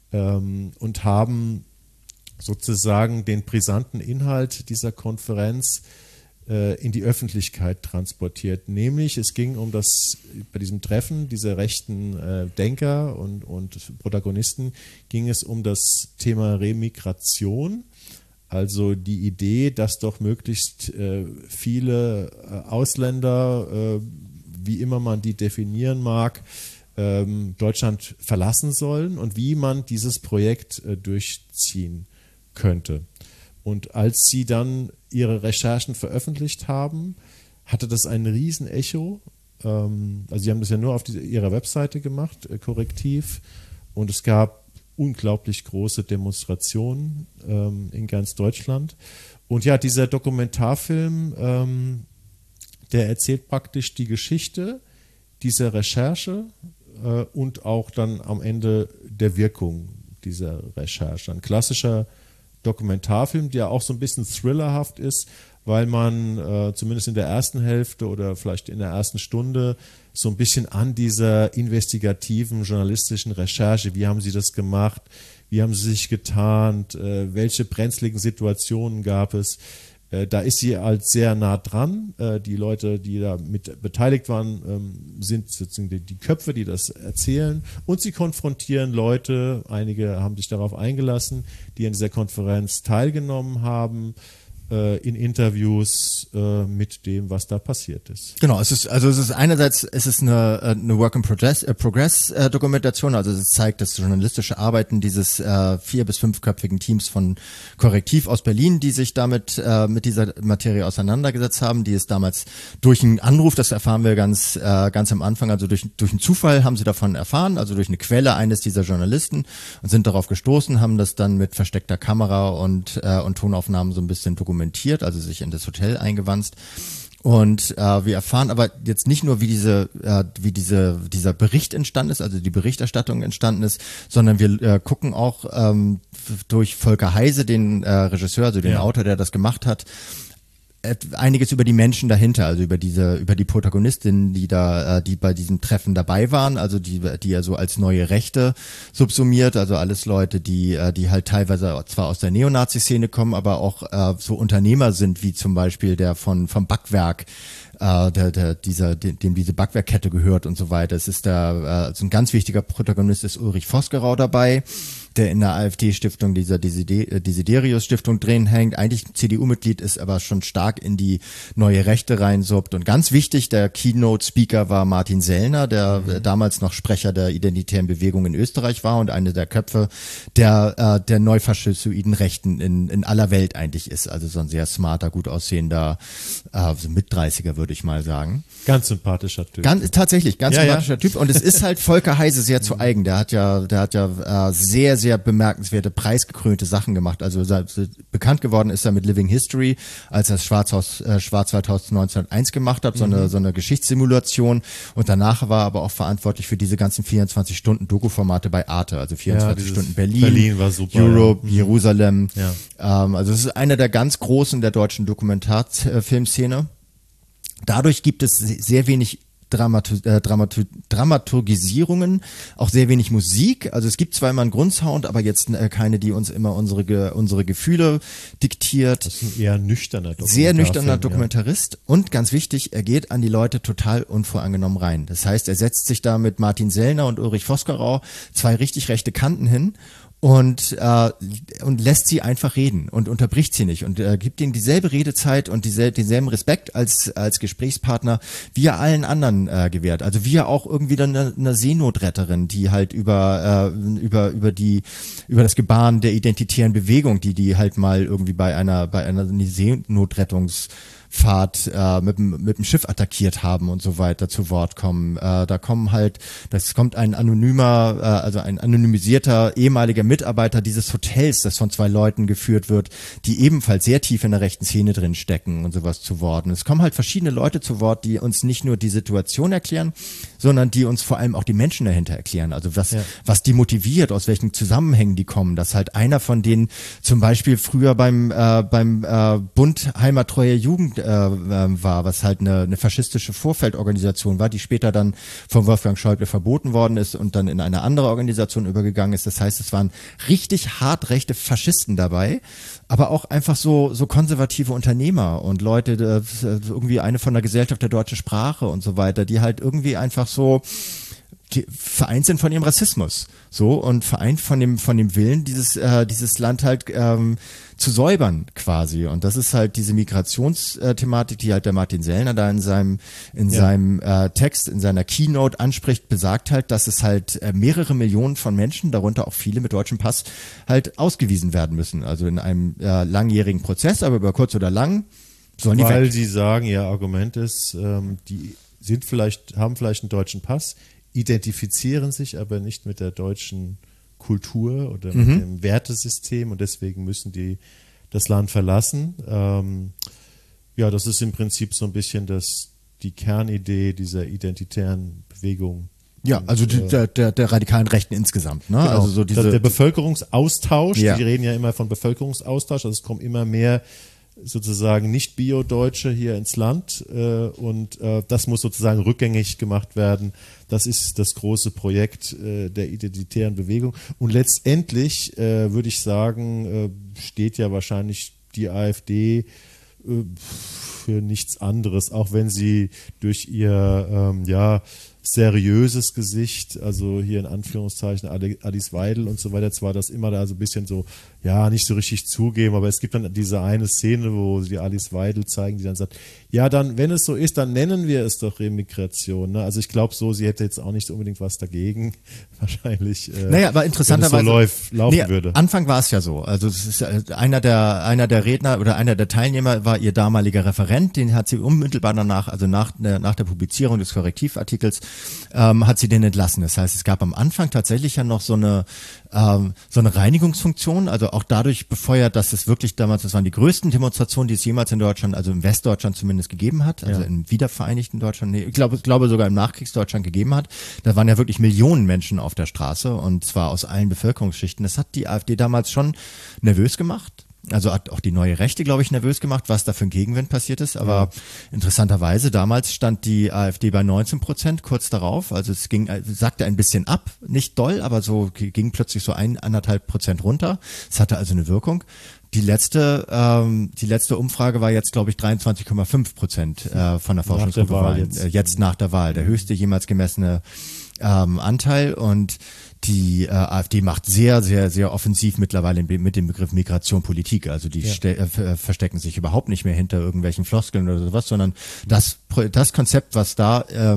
und haben sozusagen den brisanten Inhalt dieser Konferenz in die Öffentlichkeit transportiert. Nämlich, es ging bei diesem Treffen dieser rechten Denker und Protagonisten ging es um das Thema Remigration. Also die Idee, dass doch möglichst viele Ausländer, wie immer man die definieren mag, Deutschland verlassen sollen und wie man dieses Projekt durchziehen könnte. Und als sie dann ihre Recherchen veröffentlicht haben, hatte das ein Riesenecho. Also sie haben das ja nur auf ihrer Webseite gemacht, Korrektiv, und es gab unglaublich große Demonstrationen in ganz Deutschland. Und ja, dieser Dokumentarfilm, der erzählt praktisch die Geschichte dieser Recherche und auch dann am Ende der Wirkung dieser Recherche. Ein klassischer Dokumentarfilm, der auch so ein bisschen thrillerhaft ist, weil man zumindest in der ersten Hälfte oder vielleicht in der ersten Stunde so ein bisschen an dieser investigativen journalistischen Recherche, wie haben sie das gemacht, wie haben sie sich getarnt, welche brenzligen Situationen gab es, da ist sie halt sehr nah dran. Die Leute, die da mit beteiligt waren, sind sozusagen die Köpfe, die das erzählen, und sie konfrontieren Leute, einige haben sich darauf eingelassen, die an dieser Konferenz teilgenommen haben, in Interviews mit dem, was da passiert ist. Genau, es ist einerseits eine Work in Progress Dokumentation, also es zeigt das journalistische Arbeiten dieses 4- bis 5-köpfigen Teams von Korrektiv aus Berlin, die sich damit mit dieser Materie auseinandergesetzt haben, die es damals durch einen Anruf, das erfahren wir ganz am Anfang, also durch einen Zufall haben sie davon erfahren, also durch eine Quelle eines dieser Journalisten, und sind darauf gestoßen, haben das dann mit versteckter Kamera und Tonaufnahmen so ein bisschen dokumentiert, also sich in das Hotel eingewanzt. Und wir erfahren aber jetzt nicht nur, wie dieser Bericht entstanden ist, also die Berichterstattung entstanden ist, sondern wir gucken auch durch Volker Heise, den Regisseur, also den Autor, der das gemacht hat, einiges über die Menschen dahinter, also über die Protagonistinnen, die bei diesem Treffen dabei waren, also die er so als neue Rechte subsumiert, also alles Leute, die halt teilweise zwar aus der Neonazi-Szene kommen, aber auch so Unternehmer sind, wie zum Beispiel der vom Backwerk, dem diese Backwerkkette gehört und so weiter. Es ist also ein ganz wichtiger Protagonist ist Ulrich Vosgerau dabei, der in der AfD-Stiftung, dieser Desiderius-Stiftung drin hängt, eigentlich CDU-Mitglied ist, aber schon stark in die neue Rechte reinsuppt. Und ganz wichtig, der Keynote-Speaker war Martin Sellner, der damals noch Sprecher der Identitären Bewegung in Österreich war und eine der Köpfe der neufaschistoiden Rechten in aller Welt eigentlich ist. Also so ein sehr smarter, gut aussehender, so Mit-30er, würde ich mal sagen. Ganz sympathischer Typ. Tatsächlich, ganz sympathischer Typ. Und es ist halt Volker Heise sehr zu eigen. Der hat ja sehr, sehr bemerkenswerte, preisgekrönte Sachen gemacht. Also bekannt geworden ist er mit Living History, als er das Schwarzhaus 1901 gemacht hat, so eine Geschichtssimulation. Und danach war er aber auch verantwortlich für diese ganzen 24-Stunden-Doku-Formate bei Arte, also 24 Stunden Berlin war super, Europe, Jerusalem. Ja. Also es ist einer der ganz Großen der deutschen Dokumentarfilmszene. Dadurch gibt es sehr wenig Dramaturgisierungen, auch sehr wenig Musik. Also es gibt zwar immer einen Grundsound, aber jetzt keine, die uns immer unsere Gefühle diktiert. Das ist ein eher nüchterner Dokumentarfilm. Sehr nüchterner Dokumentarist. Und ganz wichtig, er geht an die Leute total unvoreingenommen rein. Das heißt, er setzt sich da mit Martin Sellner und Ulrich Vosgerau zwei richtig rechte Kanten hin und lässt sie einfach reden und unterbricht sie nicht und gibt ihnen dieselbe Redezeit und denselben Respekt als Gesprächspartner, wie er allen anderen gewährt. Also wie er auch irgendwie dann eine Seenotretterin, die halt über das Gebaren der identitären Bewegung, die halt mal irgendwie bei einer Seenotrettungs Fahrt mit dem Schiff attackiert haben und so weiter zu Wort kommen. Das kommt ein ein anonymisierter ehemaliger Mitarbeiter dieses Hotels, das von zwei Leuten geführt wird, die ebenfalls sehr tief in der rechten Szene drin stecken und sowas zu Wort. Und es kommen halt verschiedene Leute zu Wort, die uns nicht nur die Situation erklären, sondern die uns vor allem auch die Menschen dahinter erklären. Also was die motiviert, aus welchen Zusammenhängen die kommen. Dass halt einer von denen zum Beispiel früher beim Bund Heimattreuer Jugend war, was halt eine faschistische Vorfeldorganisation war, die später dann von Wolfgang Schäuble verboten worden ist und dann in eine andere Organisation übergegangen ist. Das heißt, es waren richtig hart rechte Faschisten dabei, aber auch einfach so konservative Unternehmer und Leute, irgendwie eine von der Gesellschaft der deutschen Sprache und so weiter, die halt irgendwie einfach so vereint sind von ihrem Rassismus, so, und vereint von dem Willen, dieses Land halt zu säubern quasi. Und das ist halt diese Migrationsthematik, die halt der Martin Sellner da in seinem Text, in seiner Keynote anspricht, besagt halt, dass es halt mehrere Millionen von Menschen, darunter auch viele mit deutschem Pass, halt ausgewiesen werden müssen. Also in einem langjährigen Prozess, aber über kurz oder lang sollen die weg. Weil sie sagen, ihr Argument ist, die haben vielleicht einen deutschen Pass, identifizieren sich aber nicht mit der deutschen Kultur oder mit dem Wertesystem und deswegen müssen die das Land verlassen. Das ist im Prinzip so ein bisschen die Kernidee dieser identitären Bewegung. Ja, also der radikalen Rechten insgesamt, ne? Genau. Also so der Bevölkerungsaustausch, ja. Die reden ja immer von Bevölkerungsaustausch, also es kommen immer mehr sozusagen nicht Bio-Deutsche hier ins Land und das muss sozusagen rückgängig gemacht werden. Das ist das große Projekt der identitären Bewegung. Und letztendlich würde ich sagen, steht ja wahrscheinlich die AfD für nichts anderes, auch wenn sie durch ihr seriöses Gesicht, also hier in Anführungszeichen Alice Weidel und so weiter, zwar das immer da so ein bisschen so, nicht so richtig zugeben, aber es gibt dann diese eine Szene, wo sie die Alice Weidel zeigen, die dann sagt, ja, dann, wenn es so ist, dann nennen wir es doch Remigration. Ne? Also ich glaube so, sie hätte jetzt auch nicht unbedingt was dagegen, wahrscheinlich, aber interessanterweise, wenn es so laufen würde. Anfang war es ja so, also es ist einer der Redner oder einer der Teilnehmer war ihr damaliger Referent, den hat sie unmittelbar danach, also nach der Publizierung des Korrektivartikels, hat sie den entlassen. Das heißt, es gab am Anfang tatsächlich ja noch so eine Reinigungsfunktion, also auch dadurch befeuert, dass es wirklich damals, das waren die größten Demonstrationen, die es jemals in Deutschland, also im Westdeutschland zumindest gegeben hat, also im wiedervereinigten Deutschland, ich glaube sogar im Nachkriegsdeutschland gegeben hat. Da waren ja wirklich Millionen Menschen auf der Straße und zwar aus allen Bevölkerungsschichten. Das hat die AfD damals schon nervös gemacht. Also hat auch die neue Rechte, glaube ich, nervös gemacht, was da für ein Gegenwind passiert ist. Aber interessanterweise, damals stand die AfD bei 19%, kurz darauf. Also es sagte ein bisschen ab, nicht doll, aber so ging plötzlich so 1,5% runter. Es hatte also eine Wirkung. Die letzte Umfrage war jetzt, glaube ich, 23,5% von der Forschungsgruppe jetzt nach der Wahl. Der höchste jemals gemessene Anteil, und die AfD macht sehr, sehr, sehr offensiv mittlerweile mit dem Begriff Migration Politik. Also die verstecken sich überhaupt nicht mehr hinter irgendwelchen Floskeln oder sowas, sondern das Konzept, was da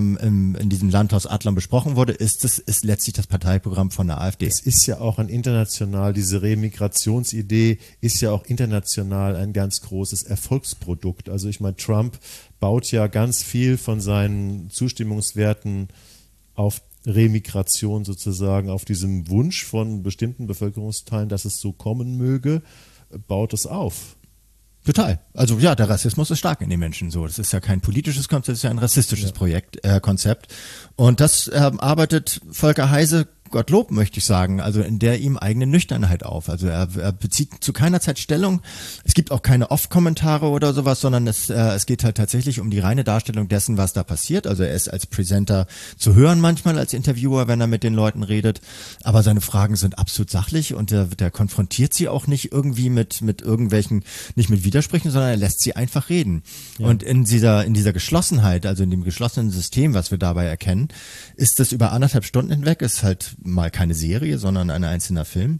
in diesem Landhaus Adlon besprochen wurde, ist letztlich das Parteiprogramm von der AfD. Es ist ja auch diese Remigrationsidee ist ja auch international ein ganz großes Erfolgsprodukt. Also ich meine, Trump baut ja ganz viel von seinen Zustimmungswerten auf Remigration sozusagen, auf diesem Wunsch von bestimmten Bevölkerungsteilen, dass es so kommen möge, baut es auf. Total. Also ja, der Rassismus ist stark in den Menschen so. Das ist ja kein politisches Konzept, das ist ja ein rassistisches Konzept. Und das arbeitet Volker Heise, Gottlob, möchte ich sagen, also in der ihm eigene Nüchternheit auf. Also er bezieht zu keiner Zeit Stellung. Es gibt auch keine Off-Kommentare oder sowas, sondern es geht halt tatsächlich um die reine Darstellung dessen, was da passiert. Also er ist als Presenter zu hören manchmal, als Interviewer, wenn er mit den Leuten redet. Aber seine Fragen sind absolut sachlich, und der konfrontiert sie auch nicht irgendwie mit irgendwelchen, nicht mit Widersprüchen, sondern er lässt sie einfach reden. Ja. Und in dieser Geschlossenheit, also in dem geschlossenen System, was wir dabei erkennen, ist das über 1,5 Stunden hinweg, ist halt mal keine Serie, sondern ein einzelner Film.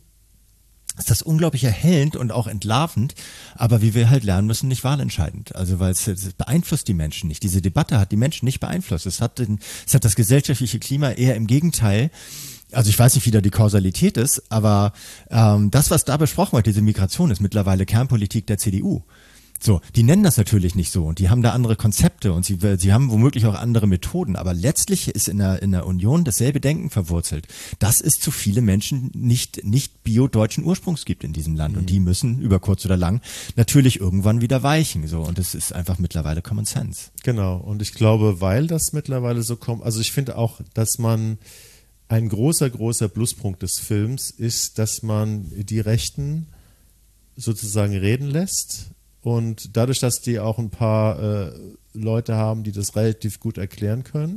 Ist das unglaublich erhellend und auch entlarvend, aber wie wir halt lernen müssen, nicht wahlentscheidend. Also weil es beeinflusst die Menschen nicht. Diese Debatte hat die Menschen nicht beeinflusst. Es hat das gesellschaftliche Klima eher im Gegenteil. Also ich weiß nicht, wie da die Kausalität ist, aber das, was da besprochen wird, diese Migration, ist mittlerweile Kernpolitik der CDU. So, die nennen das natürlich nicht so, und die haben da andere Konzepte, und sie haben womöglich auch andere Methoden, aber letztlich ist in der Union dasselbe Denken verwurzelt, dass es zu viele Menschen nicht bio-deutschen Ursprungs gibt in diesem Land, und die müssen über kurz oder lang natürlich irgendwann wieder weichen, so, und das ist einfach mittlerweile Common Sense. Genau, und ich glaube, weil das mittlerweile so kommt, also ich finde auch, dass man ein großer Pluspunkt des Films ist, dass man die Rechten sozusagen reden lässt. Und dadurch, dass die auch ein paar Leute haben, die das relativ gut erklären können,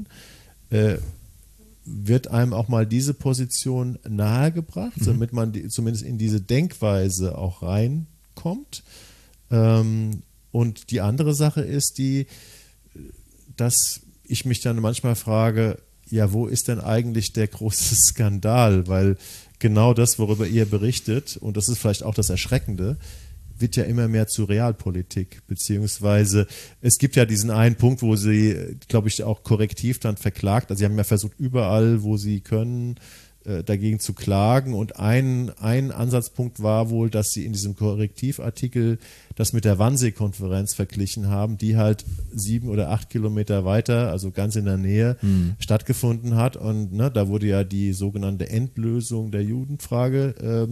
wird einem auch mal diese Position nahegebracht, damit man zumindest in diese Denkweise auch reinkommt. Und die andere Sache ist dass ich mich dann manchmal frage, ja, wo ist denn eigentlich der große Skandal? Weil genau das, worüber ihr berichtet, und das ist vielleicht auch das Erschreckende, wird ja immer mehr zu Realpolitik, beziehungsweise es gibt ja diesen einen Punkt, wo sie, glaube ich, auch korrektiv dann verklagt, also sie haben ja versucht, überall, wo sie können, dagegen zu klagen, und ein Ansatzpunkt war wohl, dass sie in diesem Korrektivartikel das mit der Wannsee-Konferenz verglichen haben, die halt 7 oder 8 Kilometer weiter, also ganz in der Nähe, stattgefunden hat, und da wurde ja die sogenannte Endlösung der Judenfrage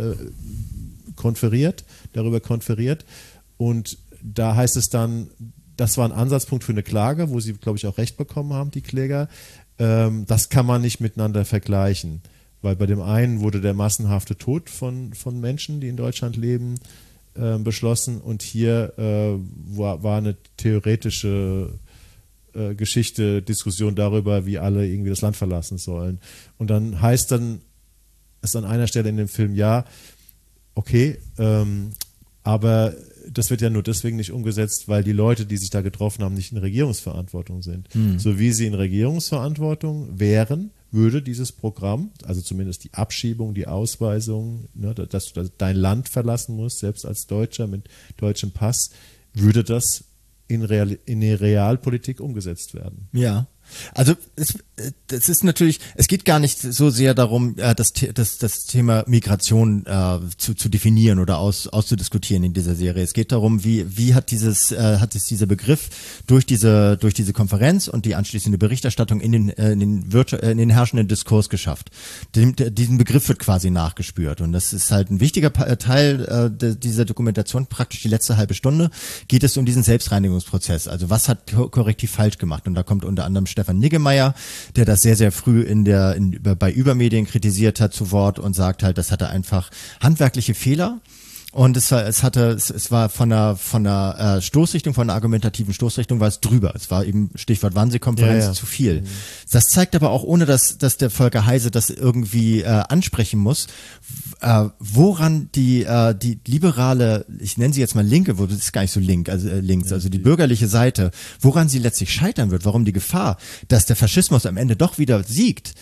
darüber konferiert, und da heißt es dann, das war ein Ansatzpunkt für eine Klage, wo sie, glaube ich, auch Recht bekommen haben, die Kläger. Das kann man nicht miteinander vergleichen, weil bei dem einen wurde der massenhafte Tod von Menschen, die in Deutschland leben, beschlossen, und hier war eine theoretische Diskussion darüber, wie alle irgendwie das Land verlassen sollen. Und dann heißt es an einer Stelle in dem Film, ja, okay, aber das wird ja nur deswegen nicht umgesetzt, weil die Leute, die sich da getroffen haben, nicht in Regierungsverantwortung sind. So wie sie in Regierungsverantwortung wären, würde dieses Programm, also zumindest die Abschiebung, die Ausweisung, dass du dein Land verlassen musst, selbst als Deutscher mit deutschem Pass, würde das in die Realpolitik umgesetzt werden. Ja. Also das ist natürlich, es geht gar nicht so sehr darum, das Thema Migration zu definieren oder auszudiskutieren in dieser Serie. Es geht darum, wie hat dieser Begriff durch diese Konferenz und die anschließende Berichterstattung in den herrschenden Diskurs geschafft. Diesen Begriff wird quasi nachgespürt, und das ist halt ein wichtiger Teil dieser Dokumentation. Praktisch die letzte halbe Stunde geht es um diesen Selbstreinigungsprozess. Also was hat Korrektiv falsch gemacht? Und da kommt unter anderem Stefan Niggemeier, der das sehr, sehr früh bei Übermedien kritisiert hat, zu Wort und sagt halt, das hatte einfach handwerkliche Fehler Und es war von der Stoßrichtung, von der argumentativen Stoßrichtung war es drüber. Es war eben Stichwort Wannsee-Konferenz zu viel. Das zeigt aber auch, ohne dass der Volker Heise das irgendwie ansprechen muss, woran die liberale, ich nenne sie jetzt mal Linke, wo das ist gar nicht so links, also die bürgerliche Seite, woran sie letztlich scheitern wird, warum die Gefahr, dass der Faschismus am Ende doch wieder siegt,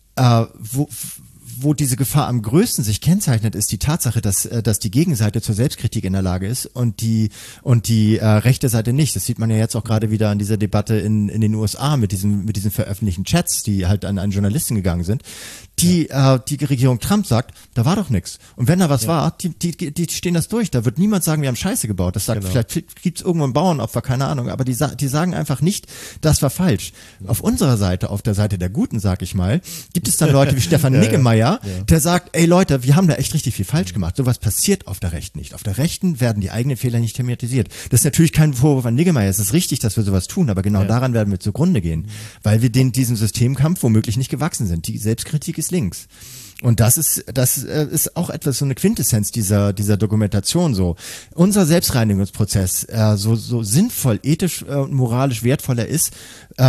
wo diese Gefahr am größten sich kennzeichnet, ist die Tatsache, dass die Gegenseite zur Selbstkritik in der Lage ist und die rechte Seite nicht. Das sieht man ja jetzt auch gerade wieder an dieser Debatte in den USA mit diesen veröffentlichten Chats, die halt an Journalisten gegangen sind. Die Regierung Trump sagt, da war doch nichts. Und wenn da was war, die stehen das durch. Da wird niemand sagen, wir haben Scheiße gebaut. Das sagt, vielleicht gibt's irgendwo ein Bauernopfer, keine Ahnung. Aber die sagen einfach nicht, das war falsch. Auf unserer Seite, auf der Seite der Guten, sag ich mal, gibt es dann Leute wie Stefan Niggemeier, der sagt, ey Leute, wir haben da echt richtig viel falsch gemacht. Sowas passiert auf der Rechten nicht. Auf der Rechten werden die eigenen Fehler nicht thematisiert. Das ist natürlich kein Vorwurf an Niggemeier. Es ist richtig, dass wir sowas tun, aber genau daran werden wir zugrunde gehen. Weil wir diesem Systemkampf womöglich nicht gewachsen sind. Die Selbstkritik ist links. Und das ist auch etwas, so eine Quintessenz dieser Dokumentation so. Unser Selbstreinigungsprozess, so sinnvoll, ethisch und moralisch wertvoll er ist,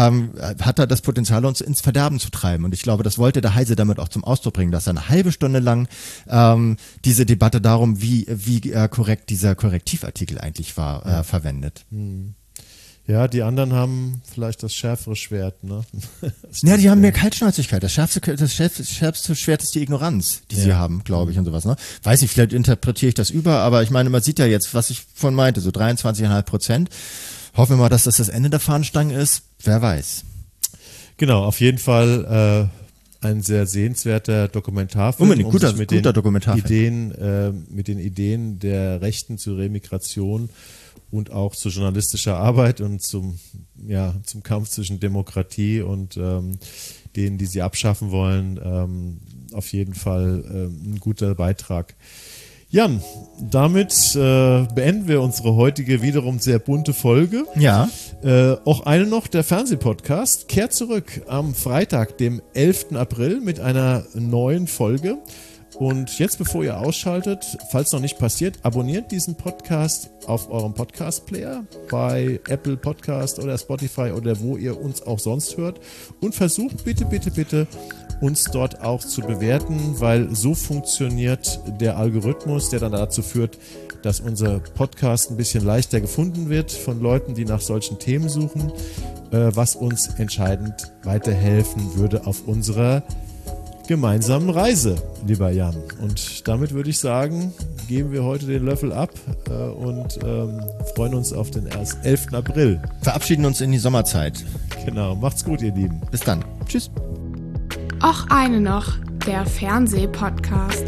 hat er das Potenzial, uns ins Verderben zu treiben. Und ich glaube, das wollte der Heise damit auch zum Ausdruck bringen, dass er eine halbe Stunde lang diese Debatte darum, wie korrekt dieser Korrektivartikel eigentlich war, verwendet. Ja, die anderen haben vielleicht das schärfere Schwert, ne? Ja, die haben mehr Kaltschnäuzigkeit. Das schärfste Schwert ist die Ignoranz, die sie haben, glaube ich, und sowas, ne? Weiß nicht, vielleicht interpretiere ich das über, aber ich meine, man sieht ja jetzt, was ich von meinte, so 23,5%. Hoffen wir mal, dass das Ende der Fahnenstange ist. Wer weiß. Genau, auf jeden Fall ein sehr sehenswerter Dokumentarfilm. Unbedingt, guter Dokumentarfilm. Mit den Ideen der Rechten zur Remigration und auch zur journalistischer Arbeit und zum Kampf zwischen Demokratie und denen, die sie abschaffen wollen. Auf jeden Fall ein guter Beitrag. Jan, damit beenden wir unsere heutige wiederum sehr bunte Folge. Ja. Auch eine noch, der Fernsehpodcast kehrt zurück am Freitag, dem 11. April mit einer neuen Folge. Und jetzt, bevor ihr ausschaltet, falls noch nicht passiert, abonniert diesen Podcast auf eurem Podcast-Player bei Apple Podcast oder Spotify oder wo ihr uns auch sonst hört und versucht bitte uns dort auch zu bewerten, weil so funktioniert der Algorithmus, der dann dazu führt, dass unser Podcast ein bisschen leichter gefunden wird von Leuten, die nach solchen Themen suchen, was uns entscheidend weiterhelfen würde auf unserer gemeinsamen Reise, lieber Jan. Und damit würde ich sagen, geben wir heute den Löffel ab und freuen uns auf den 11. April. Verabschieden uns in die Sommerzeit. Genau, macht's gut, ihr Lieben. Bis dann. Tschüss. Och eine noch, der Fernsehpodcast.